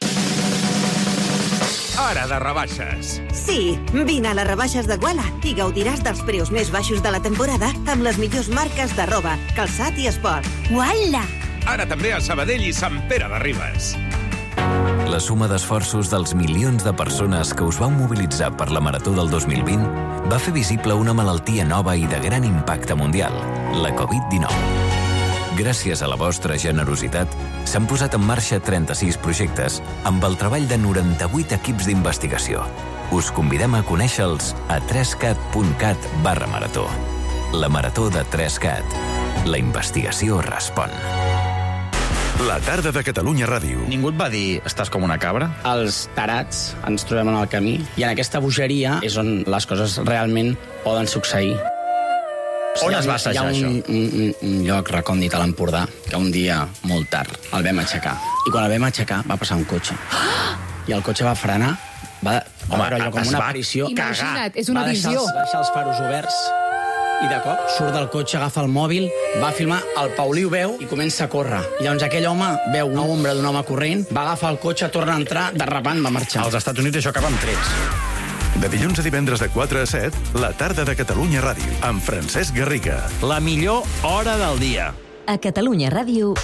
ara de rebaixes. Sí, vine a les rebaixes de Guala i gaudiràs dels preus més baixos de la temporada amb les millors marques de roba, calçat i esport. Guala! Ara també a Sabadell i Sant Pere de Ribes. La suma d'esforços dels milions de persones que us vau mobilitzar per la Marató del dos mil vint va fer visible una malaltia nova i de gran impacte mundial, la covid dinou. Gràcies a la vostra generositat, s'han posat en marxa trenta-sis projectes amb el treball de noranta-vuit equips d'investigació. Us convidem a conèixer-los a trescat punt cat barra marató. La Marató de trescat. La investigació respon. La tarda de Catalunya Ràdio. Ningú et va dir, estàs com una cabra? Els tarats ens trobem en el camí i en aquesta bogeria és on les coses realment poden succeir. On es va assajar, això? Hi ha un, això? un, un, un lloc recòndit a l'Empordà que un dia, molt tard, el vam aixecar. I quan el vam aixecar va passar un cotxe. I el cotxe va frenar, va, va Home, veure allò com es una va aparició. Imagina't, és una va deixar visió. Els, va deixar els faros oberts i de cop surt del cotxe, agafa el mòbil, va filmar, el Paulí ho veu i comença a córrer. I llavors aquell home veu una ombra d'un home corrent, va agafar el cotxe, torna a entrar, derrapant, va marxar. Als Estats Units això acaba amb trets. De dilluns a divendres de quatre a set, la tarda de Catalunya Ràdio, amb Francesc Garriga. La millor hora del dia. A Catalunya Ràdio...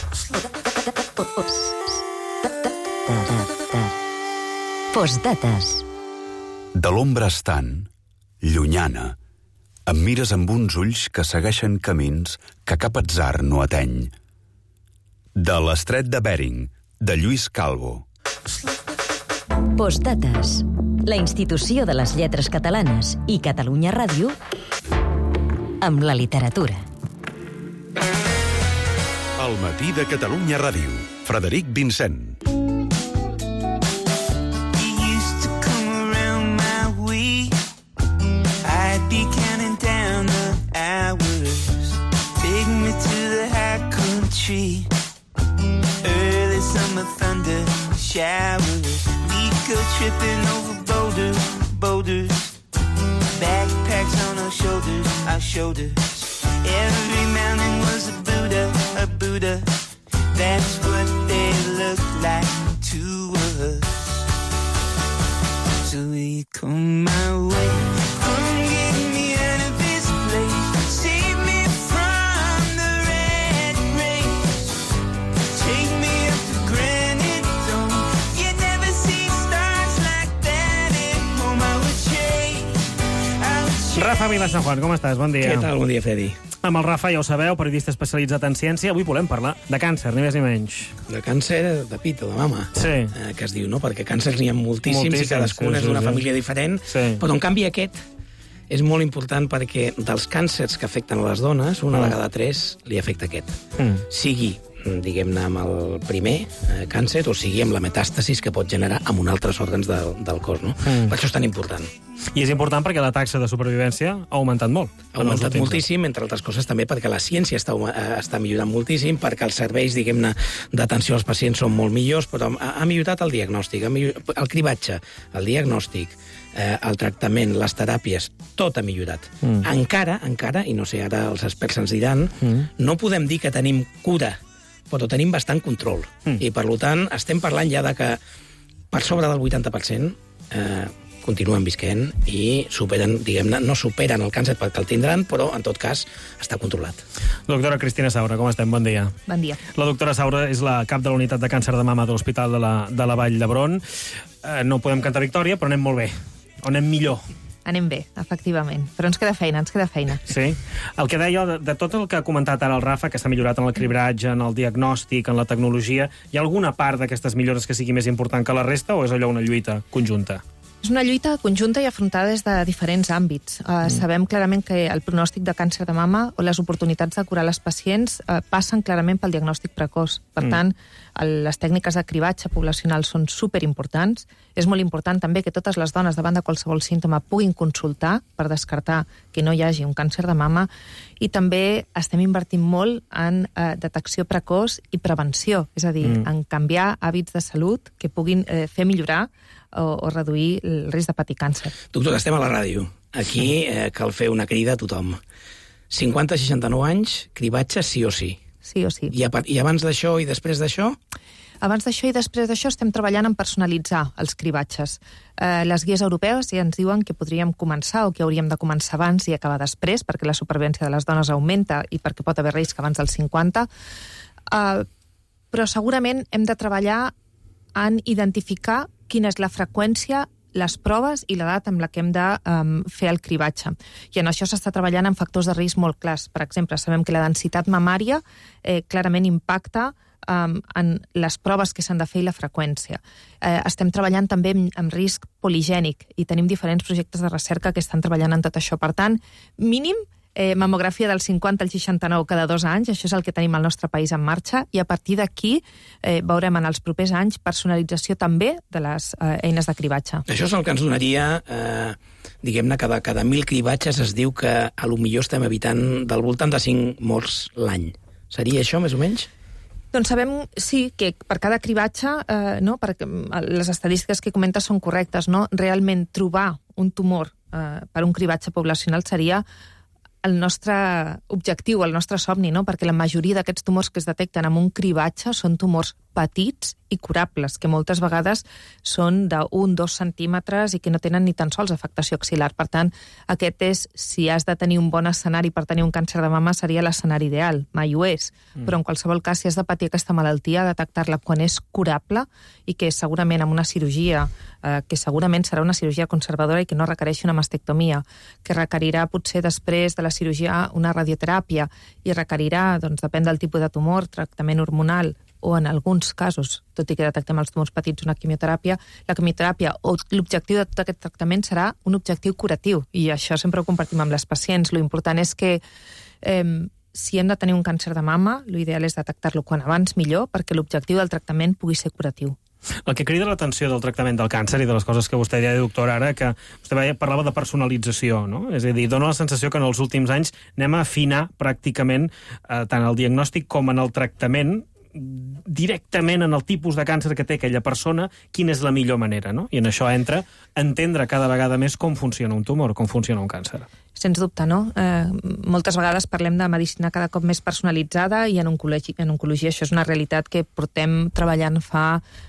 Postdates. De l'ombra estant, llunyana, em mires amb uns ulls que segueixen camins que cap atzar no ateny. De l'estret de Bering, de Lluís Calvo. Postdates. La institució de les lletres catalanes i Catalunya Ràdio amb la literatura. El matí de Catalunya Ràdio. Frederic Vincent. Early summer thunder showers, we go tripping over boulders, boulders. Backpacks on our shoulders, our shoulders. Every mountain was a Buddha, a Buddha. That's what they look like to us. So will you come my way? Come get me out of this place. Save me from the red race. Take me up to Granite Dome. You never see stars like that at home. I would change. I would change. Rafa Vila San Juan, com estàs? Bon dia. Què tal? Bon dia, Freddy. Amb el Rafa, ja ho sabeu, periodista especialitzat en ciència. Avui volem parlar de càncer, ni més ni menys. De càncer de pit o de mama, sí. eh, que es diu, no? Perquè càncers n'hi ha moltíssims, moltíssims i cadascun sí, és d'una sí, família sí. diferent, sí. però en canvi aquest és molt important perquè dels càncers que afecten a les dones, una mm. vegada a tres li afecta aquest. Mm. Sigui, diguem-ne, amb el primer eh, càncer o sigui amb la metàstasis que pot generar amb uns altres òrgans de, del cos. No? Mm. Per això és tan important. I és important perquè la taxa de supervivència ha augmentat molt. Ha augmentat moltíssim, entre altres coses també perquè la ciència està, està millorant moltíssim, perquè els serveis, diguem-ne, d'atenció als pacients són molt millors, però ha, ha millorat el diagnòstic, ha millorat, el cribatge, el diagnòstic, eh, el tractament, les teràpies, tot ha millorat. Mm. Encara, encara, i no sé, ara els experts ens diran, mm. no podem dir que tenim cura, però tenim bastant control. Mm. I, per tant, estem parlant ja de que per sobre del vuitanta per cent eh, continuen visquent i superen, diguem-ne, no superen el càncer perquè el tindran, però, en tot cas, està controlat. Doctora Cristina Saura, com estem? Bon dia. Bon dia. La doctora Saura és la cap de la unitat de càncer de mama de l'Hospital de la, de la Vall d'Hebron. Eh, no podem cantar victòria, però anem molt bé. O anem millor. Anem bé, efectivament. Però ens queda feina, ens queda feina. Sí. El que deia, de, de tot el que ha comentat ara el Rafa, que s'ha millorat en el cribratge, en el diagnòstic, en la tecnologia, hi ha alguna part d'aquestes millores que sigui més important que la resta o és allò una lluita conjunta? És una lluita conjunta i afrontada des de diferents àmbits. Uh, mm. Sabem clarament que el pronòstic de càncer de mama o les oportunitats de curar les pacients uh, passen clarament pel diagnòstic precoç. Per mm. tant, el, les tècniques de cribatge poblacional són superimportants. És molt important també que totes les dones davant de qualsevol símptoma puguin consultar per descartar que no hi hagi un càncer de mama. I també estem invertint molt en uh, detecció precoç i prevenció, és a dir, mm. en canviar hàbits de salut que puguin uh, fer millorar o, o reduir el risc de patir càncer. Doctor, estem a la ràdio. Aquí eh, cal fer una crida a tothom. cinquanta a seixanta-nou anys, cribatge sí o sí. Sí o sí. I, a, i abans d'això i després d'això? Abans d'això i després d'això estem treballant en personalitzar els cribatges. Eh, les guies europees ja ens diuen que podríem començar o que hauríem de començar abans i acabar després, perquè la supervivència de les dones augmenta i perquè pot haver risc abans dels cinquanta. Eh, però segurament hem de treballar en identificar quina és la freqüència, les proves i l'edat amb la que hem de um, fer el cribatge. I en això s'està treballant en factors de risc molt clars. Per exemple, sabem que la densitat mamària eh, clarament impacta um, en les proves que s'han de fer i la freqüència. Eh, estem treballant també amb, amb risc poligènic i tenim diferents projectes de recerca que estan treballant en tot això. Per tant, mínim Eh, mamografia del cinquanta al seixanta-nou cada dos anys, això és el que tenim al nostre país en marxa, i a partir d'aquí eh, veurem en els propers anys personalització també de les eh, eines de cribatge. Això és el que ens donaria, eh, diguem-ne, cada, cada mil cribatges es diu que a lo millor estem evitant del voltant de cinc morts l'any. Seria això, més o menys? Doncs sabem, sí, que per cada cribatge, eh, no, perquè les estadístiques que comentes són correctes, no? Realment trobar un tumor eh, per un cribatge poblacional seria el nostre objectiu, el nostre somni, no? Perquè la majoria d'aquests tumors que es detecten amb un cribatge són tumors petits i curables, que moltes vegades són d'un, dos centímetres i que no tenen ni tan sols afectació axil·lar. Per tant, aquest és, si has de tenir un bon escenari per tenir un càncer de mama, seria l'escenari ideal. Mai ho és. Mm. Però en qualsevol cas, si has de patir aquesta malaltia, detectar-la quan és curable i que segurament amb una cirurgia, eh, que segurament serà una cirurgia conservadora i que no requereixi una mastectomia, que requerirà potser després de la cirurgia una radioteràpia i requerirà, doncs depèn del tipus de tumor, tractament hormonal, o en alguns casos, tot i que detectem els tumors petits, una quimioteràpia, la quimioteràpia o l'objectiu de tot aquest tractament serà un objectiu curatiu, i això sempre ho compartim amb les pacients. Lo important és que eh, si hem de tenir un càncer de mama, l'ideal és detectar-lo quan abans millor, perquè l'objectiu del tractament pugui ser curatiu. El que crida l'atenció del tractament del càncer i de les coses que vostè deia, doctora, ara, que vostè parlava de personalització, no? És a dir, dona la sensació que en els últims anys anem a afinar pràcticament eh, tant el diagnòstic com en el tractament directament en el tipus de càncer que té aquella persona, quina és la millor manera, no? I en això entra entendre cada vegada més com funciona un tumor, com funciona un càncer. Sens dubte, no? Eh, moltes vegades parlem de medicina cada cop més personalitzada i en oncologia, en oncologia això és una realitat que portem treballant fa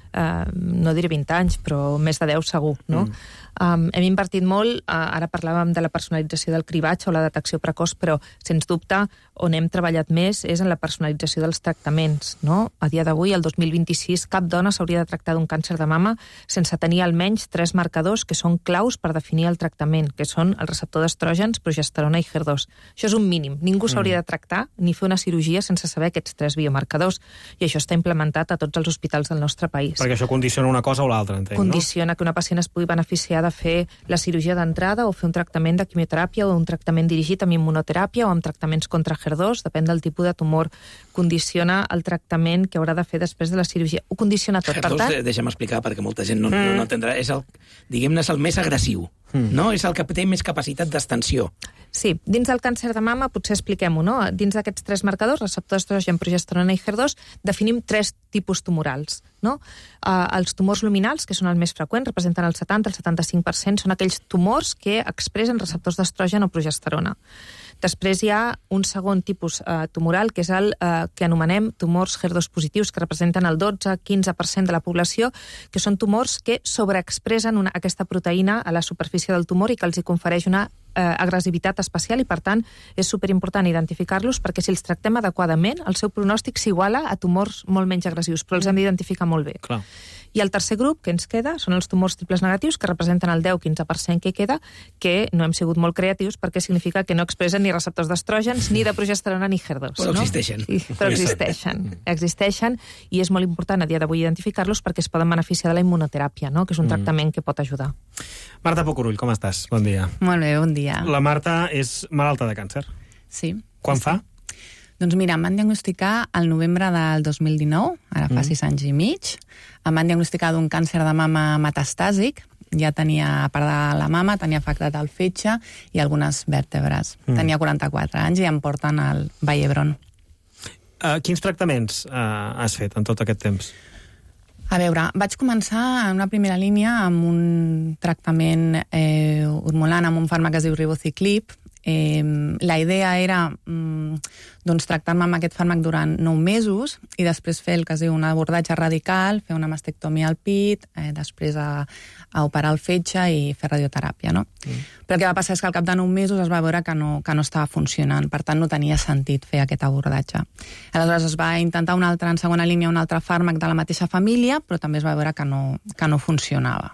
eh, no diré vint anys, però més de deu segur, no? Mm. Um, hem invertit molt, uh, ara parlàvem de la personalització del cribatge o la detecció precoç, però, sens dubte, on hem treballat més és en la personalització dels tractaments, no? A dia d'avui, el dos mil vint-i-sis, cap dona s'hauria de tractar d'un càncer de mama sense tenir almenys tres marcadors que són claus per definir el tractament, que són el receptor d'estrògens, progesterona i H E R dos. Això és un mínim. Ningú s'hauria de tractar ni fer una cirurgia sense saber aquests tres biomarcadors, i això està implementat a tots els hospitals del nostre país. Perquè això condiciona una cosa o l'altra, entenc, Condiciona no? que una pacient es pugui beneficiar de fer la cirurgia d'entrada o fer un tractament de quimioteràpia o un tractament dirigit amb immunoteràpia o amb tractaments contra H E R dos, depèn del tipus de tumor. Condiciona el tractament que haurà de fer després de la cirurgia. Ho condiciona tot, H E R dos, per tant... deixa'm explicar, perquè molta gent no, Mm. no, no entendrà. És el, diguem-ne, és el més agressiu, mm. no? És el que té més capacitat d'extensió. Sí, dins del càncer de mama, potser expliquem-ho, no? Dins d'aquests tres marcadors, receptor d'estrogen, progesterona i H E R dos, definim tres tipus tumorals, no? Uh, els tumors luminals, que són els més freqüents, representen el setanta al setanta-cinc per cent, són aquells tumors que expressen receptors d'estrogen o progesterona. Després hi ha un segon tipus eh, tumoral, que és el eh, que anomenem tumors H E R dos positius, que representen el dotze a quinze per cent de la població, que són tumors que sobreexpressen una, aquesta proteïna a la superfície del tumor i que els hi confereix una eh, agressivitat especial, i per tant és superimportant identificar-los, perquè si els tractem adequadament, el seu pronòstic s'iguala a tumors molt menys agressius, però els hem d'identificar molt bé. Clar. I el tercer grup que ens queda són els tumors triples negatius, que representen el deu a quinze per cent que queda, que no hem sigut molt creatius perquè significa que no expressen ni receptors d'estrògens, ni de progesterona, ni H E R dos. Però no? existeixen. Sí, però existeixen. Existeixen, i és molt important a dia d'avui identificar-los perquè es poden beneficiar de la immunoteràpia, no? Que és un Mm. tractament que pot ajudar. Marta Pocurull, com estàs? Bon dia. Molt bé, bon dia. La Marta és malalta de càncer. Sí. Quan fa? Doncs mira, em van diagnosticar al novembre del dos mil dinou, ara fa Mm. sis anys i mig. Em van diagnosticar d'un càncer de mama metastàsic. Ja tenia, a part de la mama, tenia afectat el fetge i algunes vèrtebres. Mm. Tenia quaranta-quatre anys i em porten al Vall d'Hebron. Uh, quins tractaments uh, has fet en tot aquest temps? A veure, vaig començar en una primera línia amb un tractament eh, hormonal, amb un fàrmac que es diu ribociclib. Eh, la idea era mm, doncs, tractar-me amb aquest fàrmac durant nou mesos i després fer el que es diu un abordatge radical, fer una mastectomia al pit, eh, després a, a operar el fetge i fer radioteràpia, no? Mm. Però el que va passar és que al cap de nou mesos es va veure que no, que no estava funcionant, per tant no tenia sentit fer aquest abordatge. Aleshores es va intentar una altra, en segona línia, un altre fàrmac de la mateixa família, però també es va veure que no, que no funcionava.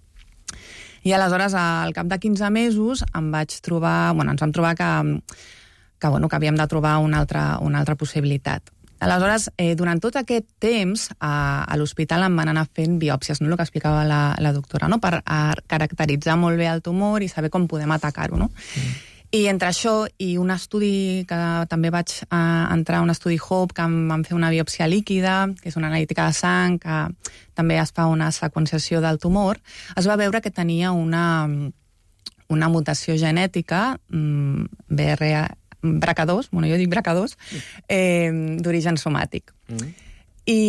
I aleshores, al cap de quinze mesos, em vaig trobar... Bueno, ens vam trobar que, que, bueno, que havíem de trobar una altra, una altra possibilitat. Aleshores, eh, durant tot aquest temps, a, a l'hospital em van anar fent biòpsies, no? El que explicava la, la doctora, no? Per a caracteritzar molt bé el tumor i saber com podem atacar-ho, no? Mm. I entre això i un estudi que també vaig uh, entrar, un estudi HOPE, que em van fer una biòpsia líquida, que és una analítica de sang, que també es fa una seqüenciació del tumor, es va veure que tenia una, una mutació genètica, um, B R A, B R C A dos, bueno, jo dic B R C A dos, eh, d'origen somàtic. Mm. I...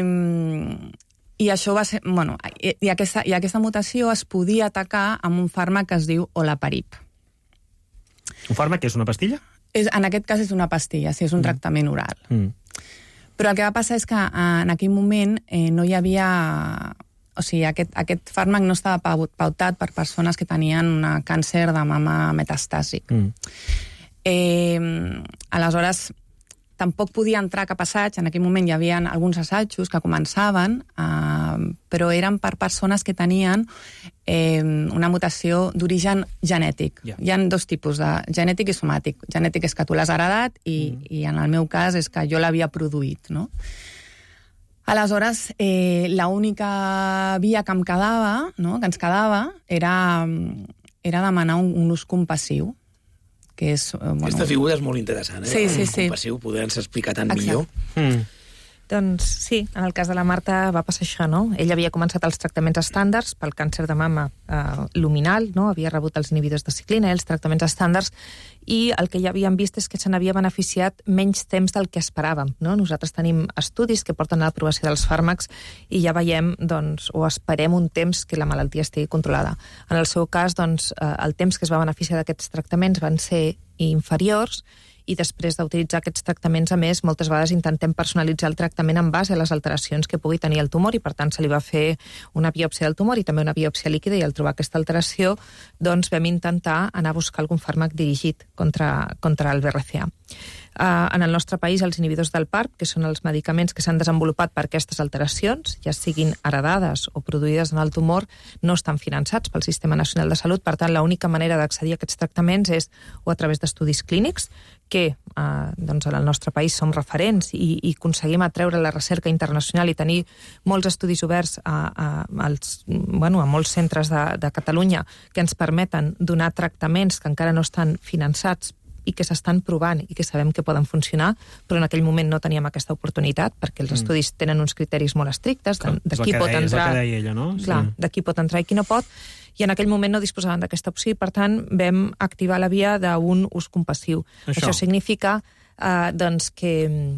I això va ser... Bueno, i, i, aquesta, i aquesta mutació es podia atacar amb un fàrmac que es diu olaparib. Un fàrmac que és una pastilla? És, en aquest cas és una pastilla, sí, és un mm. tractament oral. Mm. Però el que va passar és que en aquell moment eh, no hi havia... O sigui, aquest, aquest fàrmac no estava pautat per persones que tenien un càncer de mama metastàsic. Mm. Eh, aleshores, tampoc podia entrar cap assaig. En aquell moment hi havia alguns assajos que començaven, eh, però eren per persones que tenien eh, una mutació d'origen genètic. Yeah. Hi ha dos tipus, de genètic i somàtic. Genètic és que tu l'has heredat i, mm. i en el meu cas és que jo l'havia produït, no? Aleshores, eh, l'única via que em quedava, no, que ens quedava, era, era demanar un, un ús compassiu. Que és, eh, bueno... Aquesta figura és molt interessant, eh? Sí, sí, sí. Compassiu, poder-nos explicar tant Exacte. millor. Mm. Doncs sí, en el cas de la Marta va passar això, no? Ella havia començat els tractaments estàndards pel càncer de mama eh, luminal, no? Havia rebut els inhibidors de ciclina, els tractaments estàndards, i el que ja havíem vist és que se n'havia beneficiat menys temps del que esperàvem, no? Nosaltres tenim estudis que porten a l'aprovació dels fàrmacs i ja veiem, doncs, o esperem un temps que la malaltia estigui controlada. En el seu cas, doncs, eh, el temps que es va beneficiar d'aquests tractaments van ser inferiors, i després d'utilitzar aquests tractaments, a més, moltes vegades intentem personalitzar el tractament en base a les alteracions que pugui tenir el tumor, i per tant se li va fer una biòpsia del tumor i també una biòpsia líquida, i al trobar aquesta alteració doncs vam intentar anar a buscar algun fàrmac dirigit contra, contra el B R C A. Uh, en el nostre país, els inhibidors del P A R P, que són els medicaments que s'han desenvolupat per aquestes alteracions, ja siguin heredades o produïdes en el tumor, no estan finançats pel Sistema Nacional de Salut. Per tant, l'única manera d'accedir a aquests tractaments és o a través d'estudis clínics, que uh, doncs en el nostre país som referents i, i aconseguim atreure la recerca internacional i tenir molts estudis oberts a, a, als, bueno, a molts centres de, de Catalunya que ens permeten donar tractaments que encara no estan finançats i que s'estan provant i que sabem que poden funcionar, però en aquell moment no teníem aquesta oportunitat perquè els mm. estudis tenen uns criteris molt estrictes de, de qui pot entrar... És el que deia ella, no? Clar, sí. De qui pot entrar i qui no pot, i en aquell moment no disposaven d'aquesta opció i, per tant, vam activar la via d'un ús compassiu. Això, Això significa eh, doncs que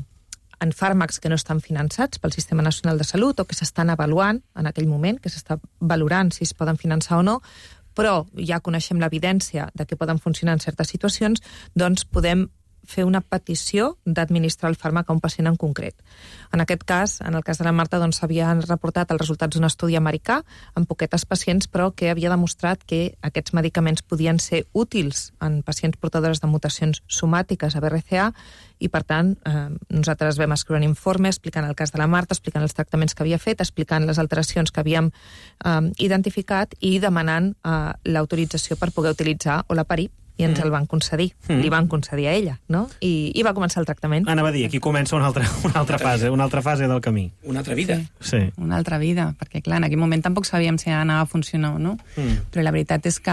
en fàrmacs que no estan finançats pel Sistema Nacional de Salut o que s'estan avaluant en aquell moment, que s'està valorant si es poden finançar o no, però ja coneixem l'evidència de que poden funcionar en certes situacions, doncs podem fer una petició d'administrar el fàrmac a un pacient en concret. En aquest cas, en el cas de la Marta, doncs s'havien reportat els resultats d'un estudi americà amb poquetes pacients, però que havia demostrat que aquests medicaments podien ser útils en pacients portadores de mutacions somàtiques a B R C A, i per tant eh, nosaltres vam escriure un informe explicant el cas de la Marta, explicant els tractaments que havia fet, explicant les alteracions que havíem eh, identificat i demanant eh, l'autorització per poder utilitzar olaparib, i ens mm. el van concedir. Mm. Li van concedir a ella, no? I, i va començar el tractament. Anava a dir, aquí comença una altra, una altra fase, una altra fase del camí. Una altra vida. Sí. sí. Una altra vida, perquè clar, en aquell moment tampoc sabíem si anava a funcionar o no, mm. però la veritat és que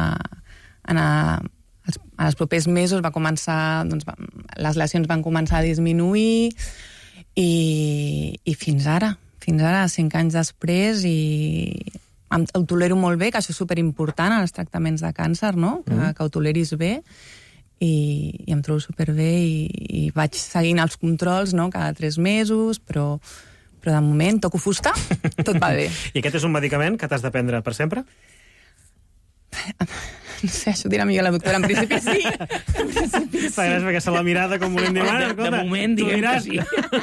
en a, els, en els propers mesos va començar, doncs, va, les lesions van començar a disminuir i, i fins ara, fins ara, cinc anys després, i ho tolero molt bé, que això és superimportant en els tractaments de càncer, no? Que, mm. que ho toleris bé, i, i em trobo superbé, i, i vaig seguint els controls, no?, cada tres mesos, però, però de moment toco fusta, tot va bé. I aquest és un medicament que t'has de prendre per sempre? No sé, això ho dirà millor la doctora, en principi sí. En principi sí. T'agrada perquè se la mirada com volem dir, de, de moment diguem que sí.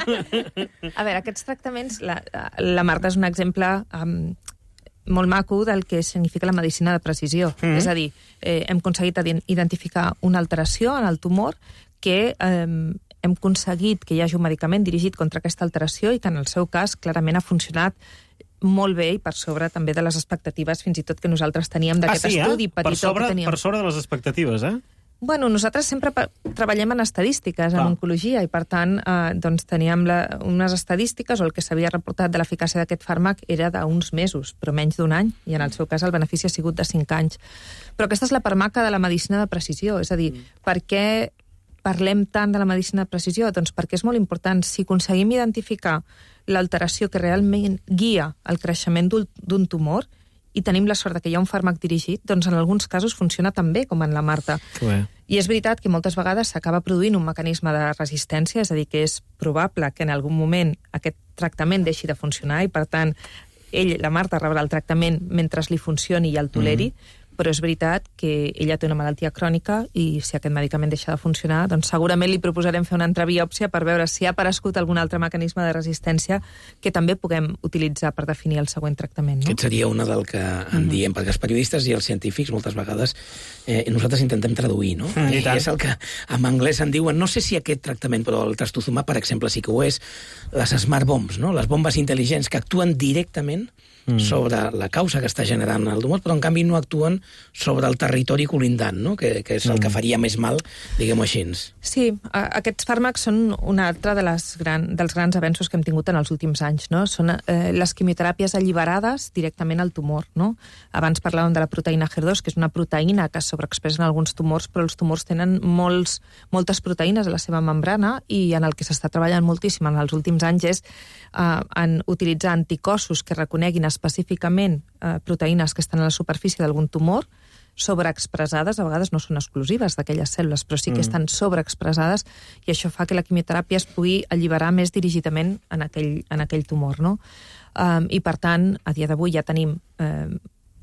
A veure, aquests tractaments, la, la Marta és un exemple um, molt maco del que significa la medicina de precisió. Mm. És a dir, eh, hem aconseguit identificar una alteració en el tumor que eh, hem aconseguit que hi hagi un medicament dirigit contra aquesta alteració i que en el seu cas clarament ha funcionat molt bé i per sobre també de les expectatives fins i tot que nosaltres teníem d'aquest ah, sí, estudi eh? petit per sobre, que teníem. Per sobre de les expectatives, eh? Bueno, nosaltres sempre treballem en estadístiques, en ah. oncologia, i per tant eh, doncs teníem la, unes estadístiques, o el que s'havia reportat de l'eficàcia d'aquest fàrmac era d'uns mesos, però menys d'un any, i en el seu cas el benefici ha sigut de cinc anys. Però aquesta és la permaca de la medicina de precisió, és a dir, mm. per què parlem tant de la medicina de precisió? Doncs perquè és molt important. Si aconseguim identificar l'alteració que realment guia el creixement d'un tumor, i tenim la sort que hi ha un fàrmac dirigit, doncs en alguns casos funciona tan bé com en la Marta. Bé. I és veritat que moltes vegades s'acaba produint un mecanisme de resistència, és a dir, que és probable que en algun moment aquest tractament deixi de funcionar i, per tant, ell, la Marta, rebrà el tractament mentre li funcioni i el toleri, mm. però és veritat que ella té una malaltia crònica i si aquest medicament deixa de funcionar, doncs segurament li proposarem fer una altra biòpsia per veure si ha aparegut algun altre mecanisme de resistència que també puguem utilitzar per definir el següent tractament. No? Aquest seria una del que en mm-hmm. diem, perquè els periodistes i els científics moltes vegades eh, nosaltres intentem traduir, no? Mm, I, I és el que en anglès en diuen, no sé si aquest tractament, però el trastuzumab, per exemple, sí que ho és, les smart bombs, no? Les bombes intel·ligents que actuen directament Mm. sobre la causa que està generant el tumor, però en canvi no actuen sobre el territori colindant, no? que, que és el mm. que faria més mal, diguem-ho així. Sí, a, aquests fàrmacs són un altre de les gran, dels grans avenços que hem tingut en els últims anys. No? Són eh, les quimioteràpies alliberades directament al tumor. No? Abans parlàvem de la proteïna H E R dos, que és una proteïna que es sobreexpressa en alguns tumors, però els tumors tenen molts, moltes proteïnes a la seva membrana i en el que s'està treballant moltíssim en els últims anys és eh, en utilitzar anticossos que reconeguin específicament eh, proteïnes que estan a la superfície d'algun tumor, sobreexpressades, a vegades no són exclusives d'aquelles cèl·lules, però sí que estan sobreexpressades, i això fa que la quimioteràpia es pugui alliberar més dirigidament en aquell, en aquell tumor. No? Um, I, per tant, a dia d'avui ja tenim eh,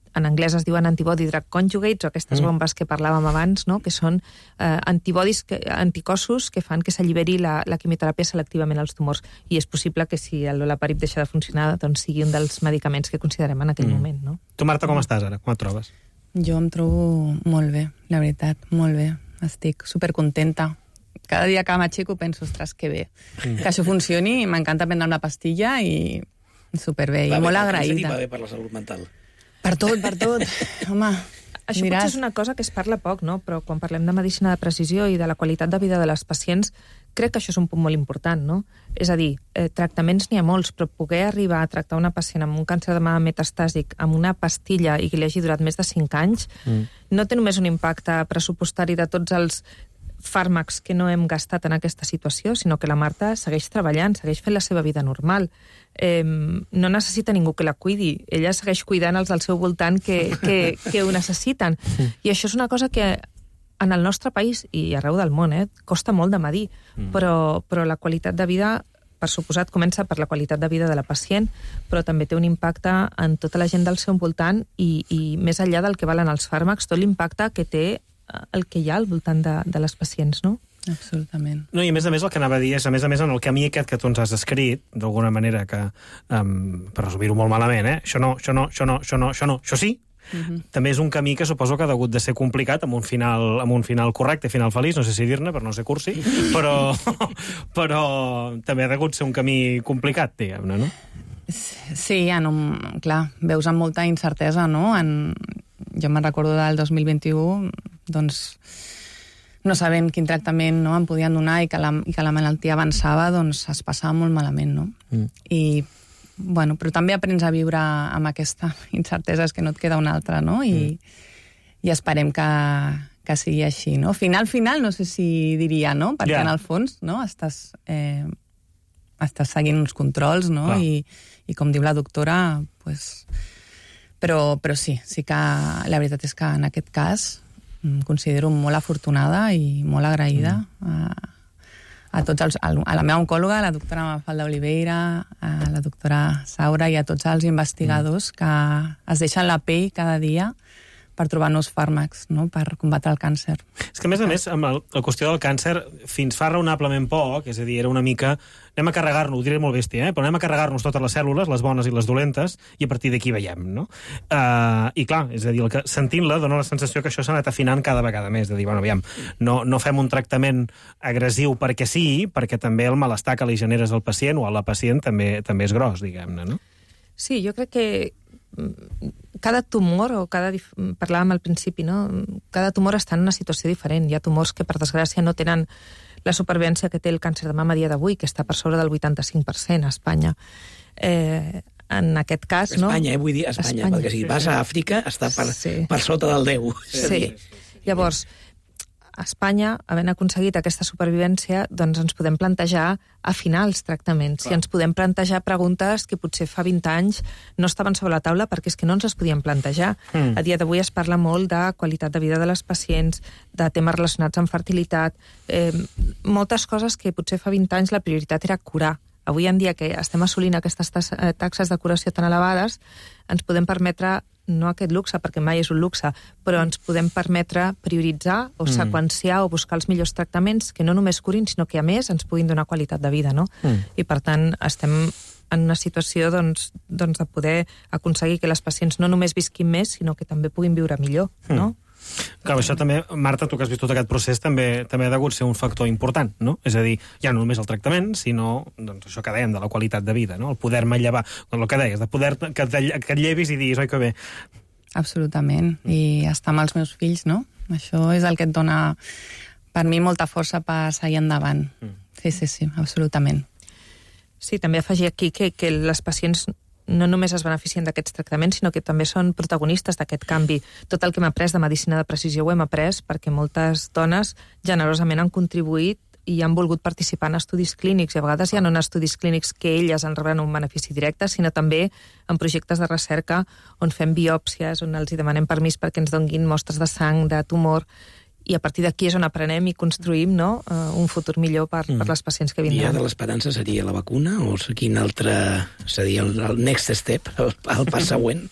en anglès es diuen antibody drug conjugates, o aquestes bombes que parlàvem abans, no? Que són eh, antibodis, que, anticossos que fan que s'alliberi la, la quimioteràpia selectivament als tumors. I és possible que si l'olaparib deixa de funcionar, doncs sigui un dels medicaments que considerem en aquell mm. moment, no? Tu, Marta, com estàs ara? Com et trobes? Jo em trobo molt bé, la veritat, molt bé. Estic supercontenta. Cada dia que m'aixeco penso, ostres, que bé. Mm. Que això funcioni, m'encanta prendre una pastilla i superbé, i molt agraïda. Va bé per la salut mental. Per tot, per tot. Home, això diràs... potser és una cosa que es parla poc, no? Però quan parlem de medicina de precisió i de la qualitat de vida de les pacients, crec que això és un punt molt important, no? És a dir, eh, tractaments n'hi ha molts, però poder arribar a tractar una pacient amb un càncer de mama metastàsic amb una pastilla i que li hagi durat més de cinc anys, mm. no té només un impacte pressupostari de tots els fàrmacs que no hem gastat en aquesta situació, sinó que la Marta segueix treballant, segueix fent la seva vida normal. Eh, no necessita ningú que la cuidi. Ella segueix cuidant els del seu voltant que, que, que ho necessiten. I això és una cosa que en el nostre país i arreu del món eh, costa molt de medir, mm. però, però la qualitat de vida, per suposat, comença per la qualitat de vida de la pacient, però també té un impacte en tota la gent del seu voltant i, i més enllà del que valen els fàrmacs, tot l'impacte que té el que hi ha al voltant de, de les pacients, no? Absolutament. No, i a més a més el que anava a dir és, a més a més, en el camí aquest que tu ens has escrit, d'alguna manera que, um, per resumir-ho molt malament, eh? Això no, això no, això no, això no, això no, això sí, uh-huh. també és un camí que suposo que ha hagut de ser complicat amb un final, amb un final correcte, final feliç, no sé si dir-ne, per no ser cursi, però, però també ha hagut ser un camí complicat, diguem-ne, no? Sí, en un, clar, veus amb molta incertesa, no? En, jo me'n recordo del dos mil vint-i-u, doncs, no sabent quin tractament no, em podien donar i que, la, i que la malaltia avançava, doncs es passava molt malament, no? Mm. I, bueno, però també aprens a viure amb aquesta incertesa, és que no et queda una altra, no? I, mm. i esperem que, que sigui així, no? Final, final, no sé si diria, no? Perquè yeah. en el fons, no? Estàs, eh, estàs seguint uns controls, no? I, i com diu la doctora, pues... Però, però sí, sí que la veritat és que en aquest cas em considero molt afortunada i molt agraïda mm. a, a tots els, a la meva oncòloga, la doctora Mafalda Oliveira, a la doctora Saura i a tots els investigadors mm. que es deixen la pell cada dia per trobar nous fàrmacs, no?, per combatre el càncer. És que, a més a més, amb el, la qüestió del càncer, fins fa raonablement poc, és a dir, era una mica... Anem a carregar-nos, ho diré molt bèstia, eh? però anem a carregar-nos totes les cèl·lules, les bones i les dolentes, i a partir d'aquí veiem, no? Uh, I clar, és a dir, el que, sentint-la, dona la sensació que això s'ha anat afinant cada vegada més, de dir, bueno, aviam, no, no fem un tractament agressiu perquè sí, perquè també el malestar que li generes al pacient o a la pacient també, també és gros, diguem-ne, no? Sí, jo crec que cada tumor, o cada... parlàvem al principi, no? Cada tumor està en una situació diferent. Hi ha tumors que, per desgràcia, no tenen la supervivència que té el càncer de mama a dia d'avui, que està per sobre del vuitanta-cinc per cent a Espanya. Eh, en aquest cas, Espanya, no? Espanya, eh? Vull dir Espanya, Espanya. Perquè si vas a Àfrica està per, sí. per sota del deu. Sí. Llavors, a Espanya, havent aconseguit aquesta supervivència, doncs ens podem plantejar afinar els tractaments. Clar. I ens podem plantejar preguntes que potser fa vint anys no estaven sobre la taula perquè és que no ens les podíem plantejar. Mm. A dia d'avui es parla molt de qualitat de vida de les pacients, de temes relacionats amb fertilitat, eh, moltes coses que potser fa vint anys la prioritat era curar. Avui en dia que estem assolint aquestes taxes de curació tan elevades, ens podem permetre no aquest luxe, perquè mai és un luxe, però ens podem permetre prioritzar o mm. seqüenciar o buscar els millors tractaments que no només curin, sinó que a més ens puguin donar qualitat de vida, no? Mm. I per tant estem en una situació doncs, doncs de poder aconseguir que les pacients no només visquin més, sinó que també puguin viure millor, mm. no? Clar, això també, Marta, tu que has vist tot aquest procés, també també ha degut ser un factor important, no? És a dir, ja no només el tractament, sinó doncs, això que dèiem de la qualitat de vida, no? El poder-me llevar, el que deies, de poder que, que et llevis i diguis, oi que bé. Absolutament, i estar amb els meus fills, no? Això és el que et dona, per mi, molta força per seguir endavant. Mm. Sí, sí, sí, absolutament. Sí, també afegir aquí que, que les pacients no només es beneficien d'aquests tractaments, sinó que també són protagonistes d'aquest canvi. Tot el que hem après de medicina de precisió ho hem après perquè moltes dones generosament han contribuït i han volgut participar en estudis clínics, i a vegades ja no en estudis clínics que elles en rebran un benefici directe, sinó també en projectes de recerca on fem biòpsies, on els hi demanem permís perquè ens donguin mostres de sang, de tumor, i a partir d'aquí és on aprenem i construïm, no?, uh, un futur millor per, mm. per les pacients que vindran. I ja de l'esperança seria la vacuna o quin altre seria el, el next step, el, el pas següent?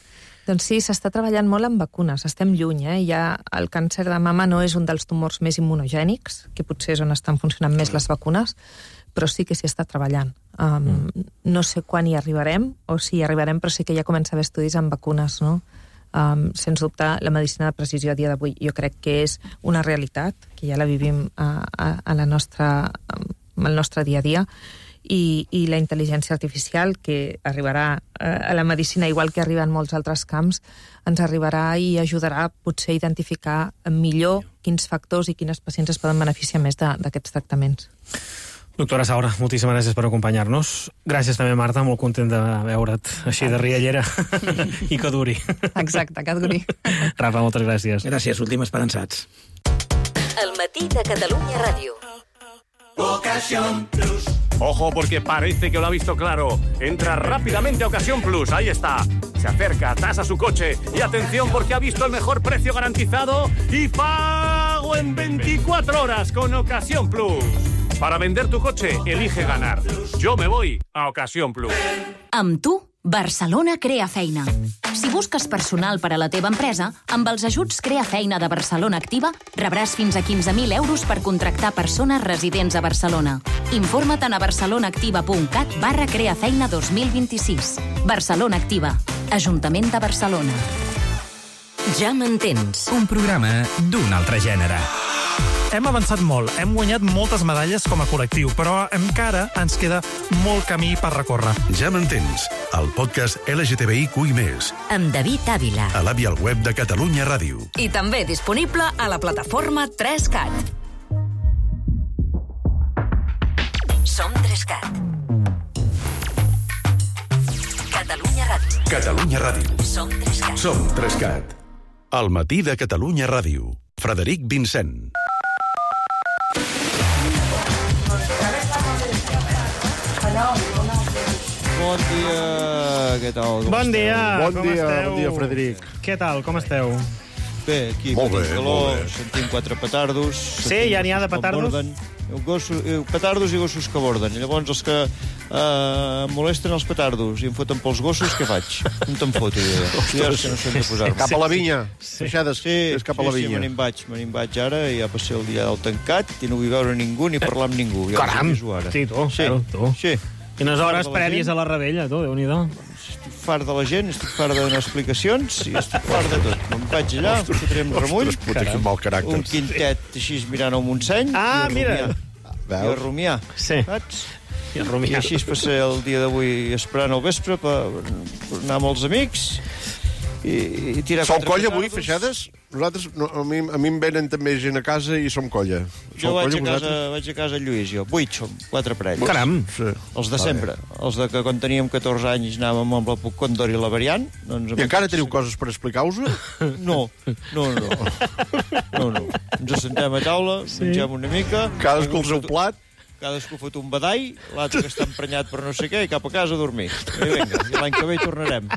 Doncs sí, s'està treballant molt amb vacunes. Estem lluny, eh? Ja el càncer de mama no és un dels tumors més immunogènics, que potser és on estan funcionant més les vacunes, però sí que s'hi està treballant. Um, no sé quan hi arribarem, o si hi arribarem, però sí que ja comença a haver estudis amb vacunes, no? Um, sens dubte, la medicina de precisió a dia d'avui jo crec que és una realitat, que ja la vivim a, a, a la nostra, al nostre dia a dia, i, i la intel·ligència artificial, que arribarà a la medicina igual que arriba en molts altres camps, ens arribarà i ajudarà potser a identificar millor quins factors i quines pacients es poden beneficiar més d'aquests tractaments. Doctora Saura, moltíssimes gràcies per acompanyar-nos. Gràcies també, Marta, molt content de veure't així de riallera i que duri. Exacte, que duri. Rafa, moltes gràcies. Gràcies, últim esperançats. El matí de Catalunya Ràdio. Ocasión Plus. Ojo, porque parece que lo ha visto claro. Entra rápidamente a Ocasión Plus, ahí está. Se acerca, tasa su coche y atención porque ha visto el mejor precio garantizado y pago en veinticuatro horas con Ocasión Plus. Para vender tu coche, elige ganar. Yo me voy a Ocasión Plus. Amb tu, Barcelona crea feina. Si busques personal per a la teva empresa, amb els ajuts Crea Feina de Barcelona Activa rebràs fins a quinze mil euros per contractar persones residents a Barcelona. Informa't a barcelonaactiva.cat barra creafeina dos mil vint-i-sis. Barcelona Activa, Ajuntament de Barcelona. Ja m'entens. Un programa d'un altre gènere. Hem avançat molt, hem guanyat moltes medalles com a col·lectiu, però encara ens queda molt camí per recórrer. Ja m'entens, el podcast L G T B I Q i més. Amb David Ávila. A l'app i al web de Catalunya Ràdio. I també disponible a la plataforma tres cat. Som tres cat. Catalunya Ràdio. Catalunya Ràdio. Som tres cat. Som tres cat. El matí de Catalunya Ràdio. Frederic Vincent. Bon dia, què tal? Com bon dia, bon com dia, esteu? Bon dia, Frederic. Què tal, com esteu? Bé, aquí Molt bé, patim molt calor, bé. sentim quatre petardos. Sí, ja n'hi ha de petardos? Gossos, petardos i gossos que borden. I llavors els que eh, molesten els petardos i em foten pels gossos, què faig? No te'n foto, jo. Jo és que no sé on posar-me. Cap a la vinya. Baixades, sí, és cap a la sí, vinya. Sí, me n'hi vaig, me n'hi vaig ara i ja passé el dia del tancat i no vull veure ningú ni parlar amb ningú. Ja Caram! Ara. Sí, tu, sí, tu. Sí. Quines hores Fart de la prèvies gent. a la rebella, tu, Déu-n'hi-do. Estic fart de la gent, estic fart de donar explicacions i estic fart de tot. Me'n vaig allà, Ostres, fotrem remull, ostres, puta, quin mal caràcter. un quintet així mirant el Montseny Ah, i a mira. rumiar. I a rumiar, sí. saps? I a rumiar. I així es passé el dia d'avui esperant al vespre per, per anar amb els amics i, i tirar Som quatre colla avui, petardos. Feixades? Nosaltres, no, a, mi, a mi em venen també gent a casa i som colla. Jo Som vaig colla, a, casa, vosaltres? vaig a casa Lluís, jo. Vuit som, quatre parells. Caram. Sí. Els de Va sempre. Els de que quan teníem catorze anys anàvem amb la Condor i la Variant. Doncs I encara teniu coses per explicar-vos? No, no, no. No, no. Ens assentem a taula, sí. Mengem una mica... Cadascú el seu plat. Cadascú fot un badall, l'altre que està emprenyat per no sé què, i cap a casa a dormir. I vinga, i l'any que ve hi tornarem.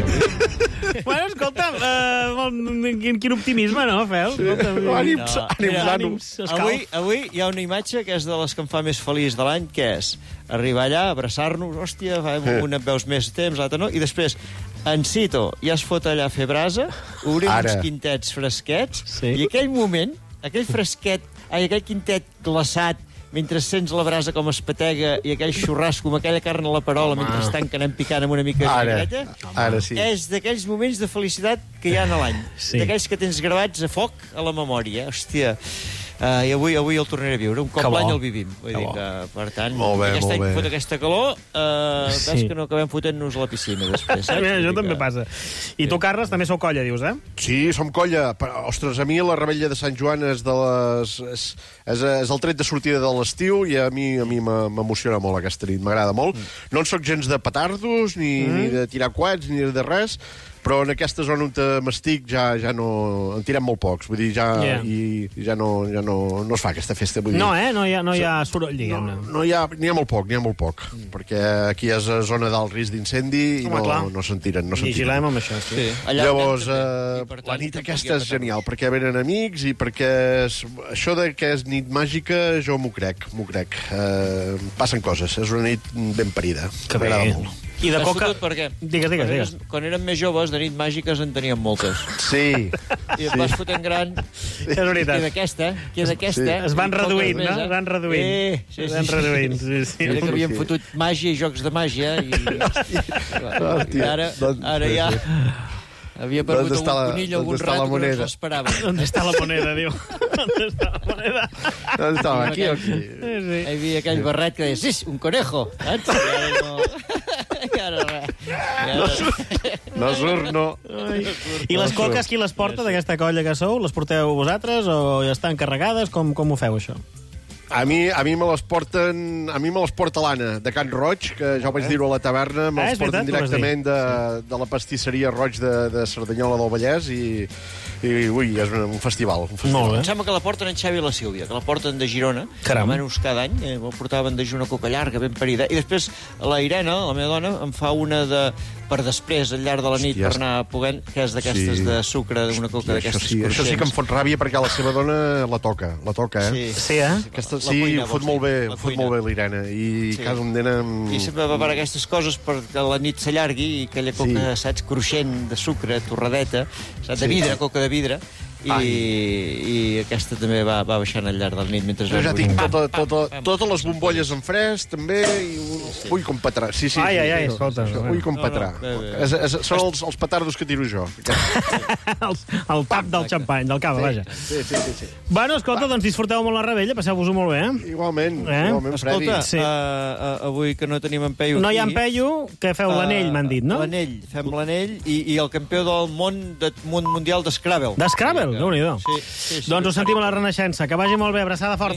Bueno, escolta'm, uh, molt, quin, quin optimisme, no, Fel? Sí. No, Ànims, no, ànims, ànims, ànims. escalf. Avui, avui hi ha una imatge que és de les que em fa més feliç de l'any, que és arribar allà, abraçar-nos, hòstia, fa una veus més temps, l'altra no, i després en Cito ja es fot allà a fer brasa, obrim Ara. uns quintets fresquets, sí. I aquell moment, aquell fresquet, ai, aquell quintet glaçat, mentre sents la brasa com es patega i aquell xurrasco amb aquella carn a la parola, Home. mentrestant que anem picant amb una mica de Ara. vinagreta, Ara sí. és d'aquells moments de felicitat que hi ha a l'any. Sí. D'aquells que tens gravats a foc a la memòria. Hòstia, uh, i avui avui el tornaré a viure. Un cop Que bo. l'any el vivim. Vull Que dir bo. que, per tant, Molt bé, aquest molt any bé. fot aquesta calor, uh, Sí. ves que no acabem fotent-nos a la piscina després. Saps? Mira, això Vull dir també que- passa. I tu, Carles, també sou colla, dius, eh? Sí, som colla. Però, ostres, a mi la rebella de Sant Joan és, de les, és, és, és el tret de sortida de l'estiu i a mi a mi m'e- m'emociona molt aquesta nit, m'agrada molt. Mm. No en sóc gens de petardos, ni, mm. ni de tirar coets, ni de res, però en aquesta zona on m'estic ja, ja no... En tirem molt pocs, vull dir, ja, Yeah. i, i ja, no, ja no, no es fa aquesta festa. Vull dir. No, eh? No hi ha, no hi ha soroll, diguem-ne. No hi ha, n'hi ha molt poc, n'hi ha molt poc, mm. perquè aquí és a zona d'alt risc d'incendi i Home, clar. no, no se'n tiren. No se'n Vigilem tiren. amb això, sí. Sí. Allà Llavors, també, eh, i per tant, la nit tampoc hi aquesta ha és genial, perquè venen amics i perquè és, això de que és nit màgica, jo m'ho crec, m'ho crec. Eh, passen coses, és una nit ben parida. Que bé. M'agrada molt. I de coca... Perquè digues, digues, digues. Quan érem més joves, de nit màgiques en teníem moltes. Sí. I em vas fotent gran. És veritat. Queda aquesta, queda aquesta. Es van reduint, no? Es van reduint. Eh, sí, es van reduint, sí, sí. Era que havíem fotut màgia i jocs de màgia i... I ara, ara ja... Havia perdut algun conill, algun rato que no s'esperava. ¿Dónde está la moneda, diu? ¿Dónde está la moneda? ¿Dónde estava? Aquí o aquí? Hi havia aquell barret que deia, sí, un conejo. Saps? I ara no... I ara res. No surt, no. I les coques, qui les porta d'aquesta colla que sou? Les porteu vosaltres o ja estan carregades? Com, com ho feu, això? A mi, a mi me les porten... A mi me les porta l'Anna, de Can Roig, que ja ho vaig dir-ho a la taverna, me Ah, les és porten veritat, ho vas dir. directament de, de la pastisseria Roig de, de Cerdanyola del Vallès i, i ui, és un, un festival. Un festival. Em sembla que la porten en Xavi i la Sílvia, que la porten de Girona. Caram. Almenys cada any, eh, me portaven de una coca llarga, ben parida. I després la Irene, la meva dona, em fa una de per després, al llarg de la nit, Hòstia, per anar poguent, que és d'aquestes sí. de sucre, d'una coca Això d'aquestes sí, això sí que em fot ràbia perquè la seva dona la toca, la toca, eh? Sí, sí eh? Aquesta, La sí, cuina, ho fot vols molt bé, dir, la ho fot cuina. molt bé l'Irene. I Sí. cada un nena... Amb... I sempre va per aquestes coses perquè la nit s'allargui i aquella coca, sí. saps, cruixent de sucre, torradeta, saps, de Sí. vidre, coca de vidre, i, i aquesta també va, va baixant al llarg de la nit mentre... Jo ja tinc tota, tota, totes les bombolles en fresc, també, i sí. Vull com petrar. Sí, sí, Ai, ai, ai, sí, escolta. Vull com petrar. No, no, bé, bé. És, és, són els, els petardos que tiro jo. el, el tap del xampany, del cava, vaja. Sí, sí, sí, sí. Bueno, escolta, doncs disfruteu molt la rebella, passeu-vos-ho molt bé, eh? Igualment, Eh? igualment, Fredi. Escolta, Sí. uh, uh, avui que no tenim en Peyu No hi ha aquí, empello, que feu l'anell, m'han dit, no? L'anell, fem l'anell i, i el campió del món, de, món mundial d'Scrabble. D'Scrabble? Déu-n'hi-do. Sí, sí, sí. Doncs us sentim a la Renaixença. Que vagi molt bé, abraçada forta.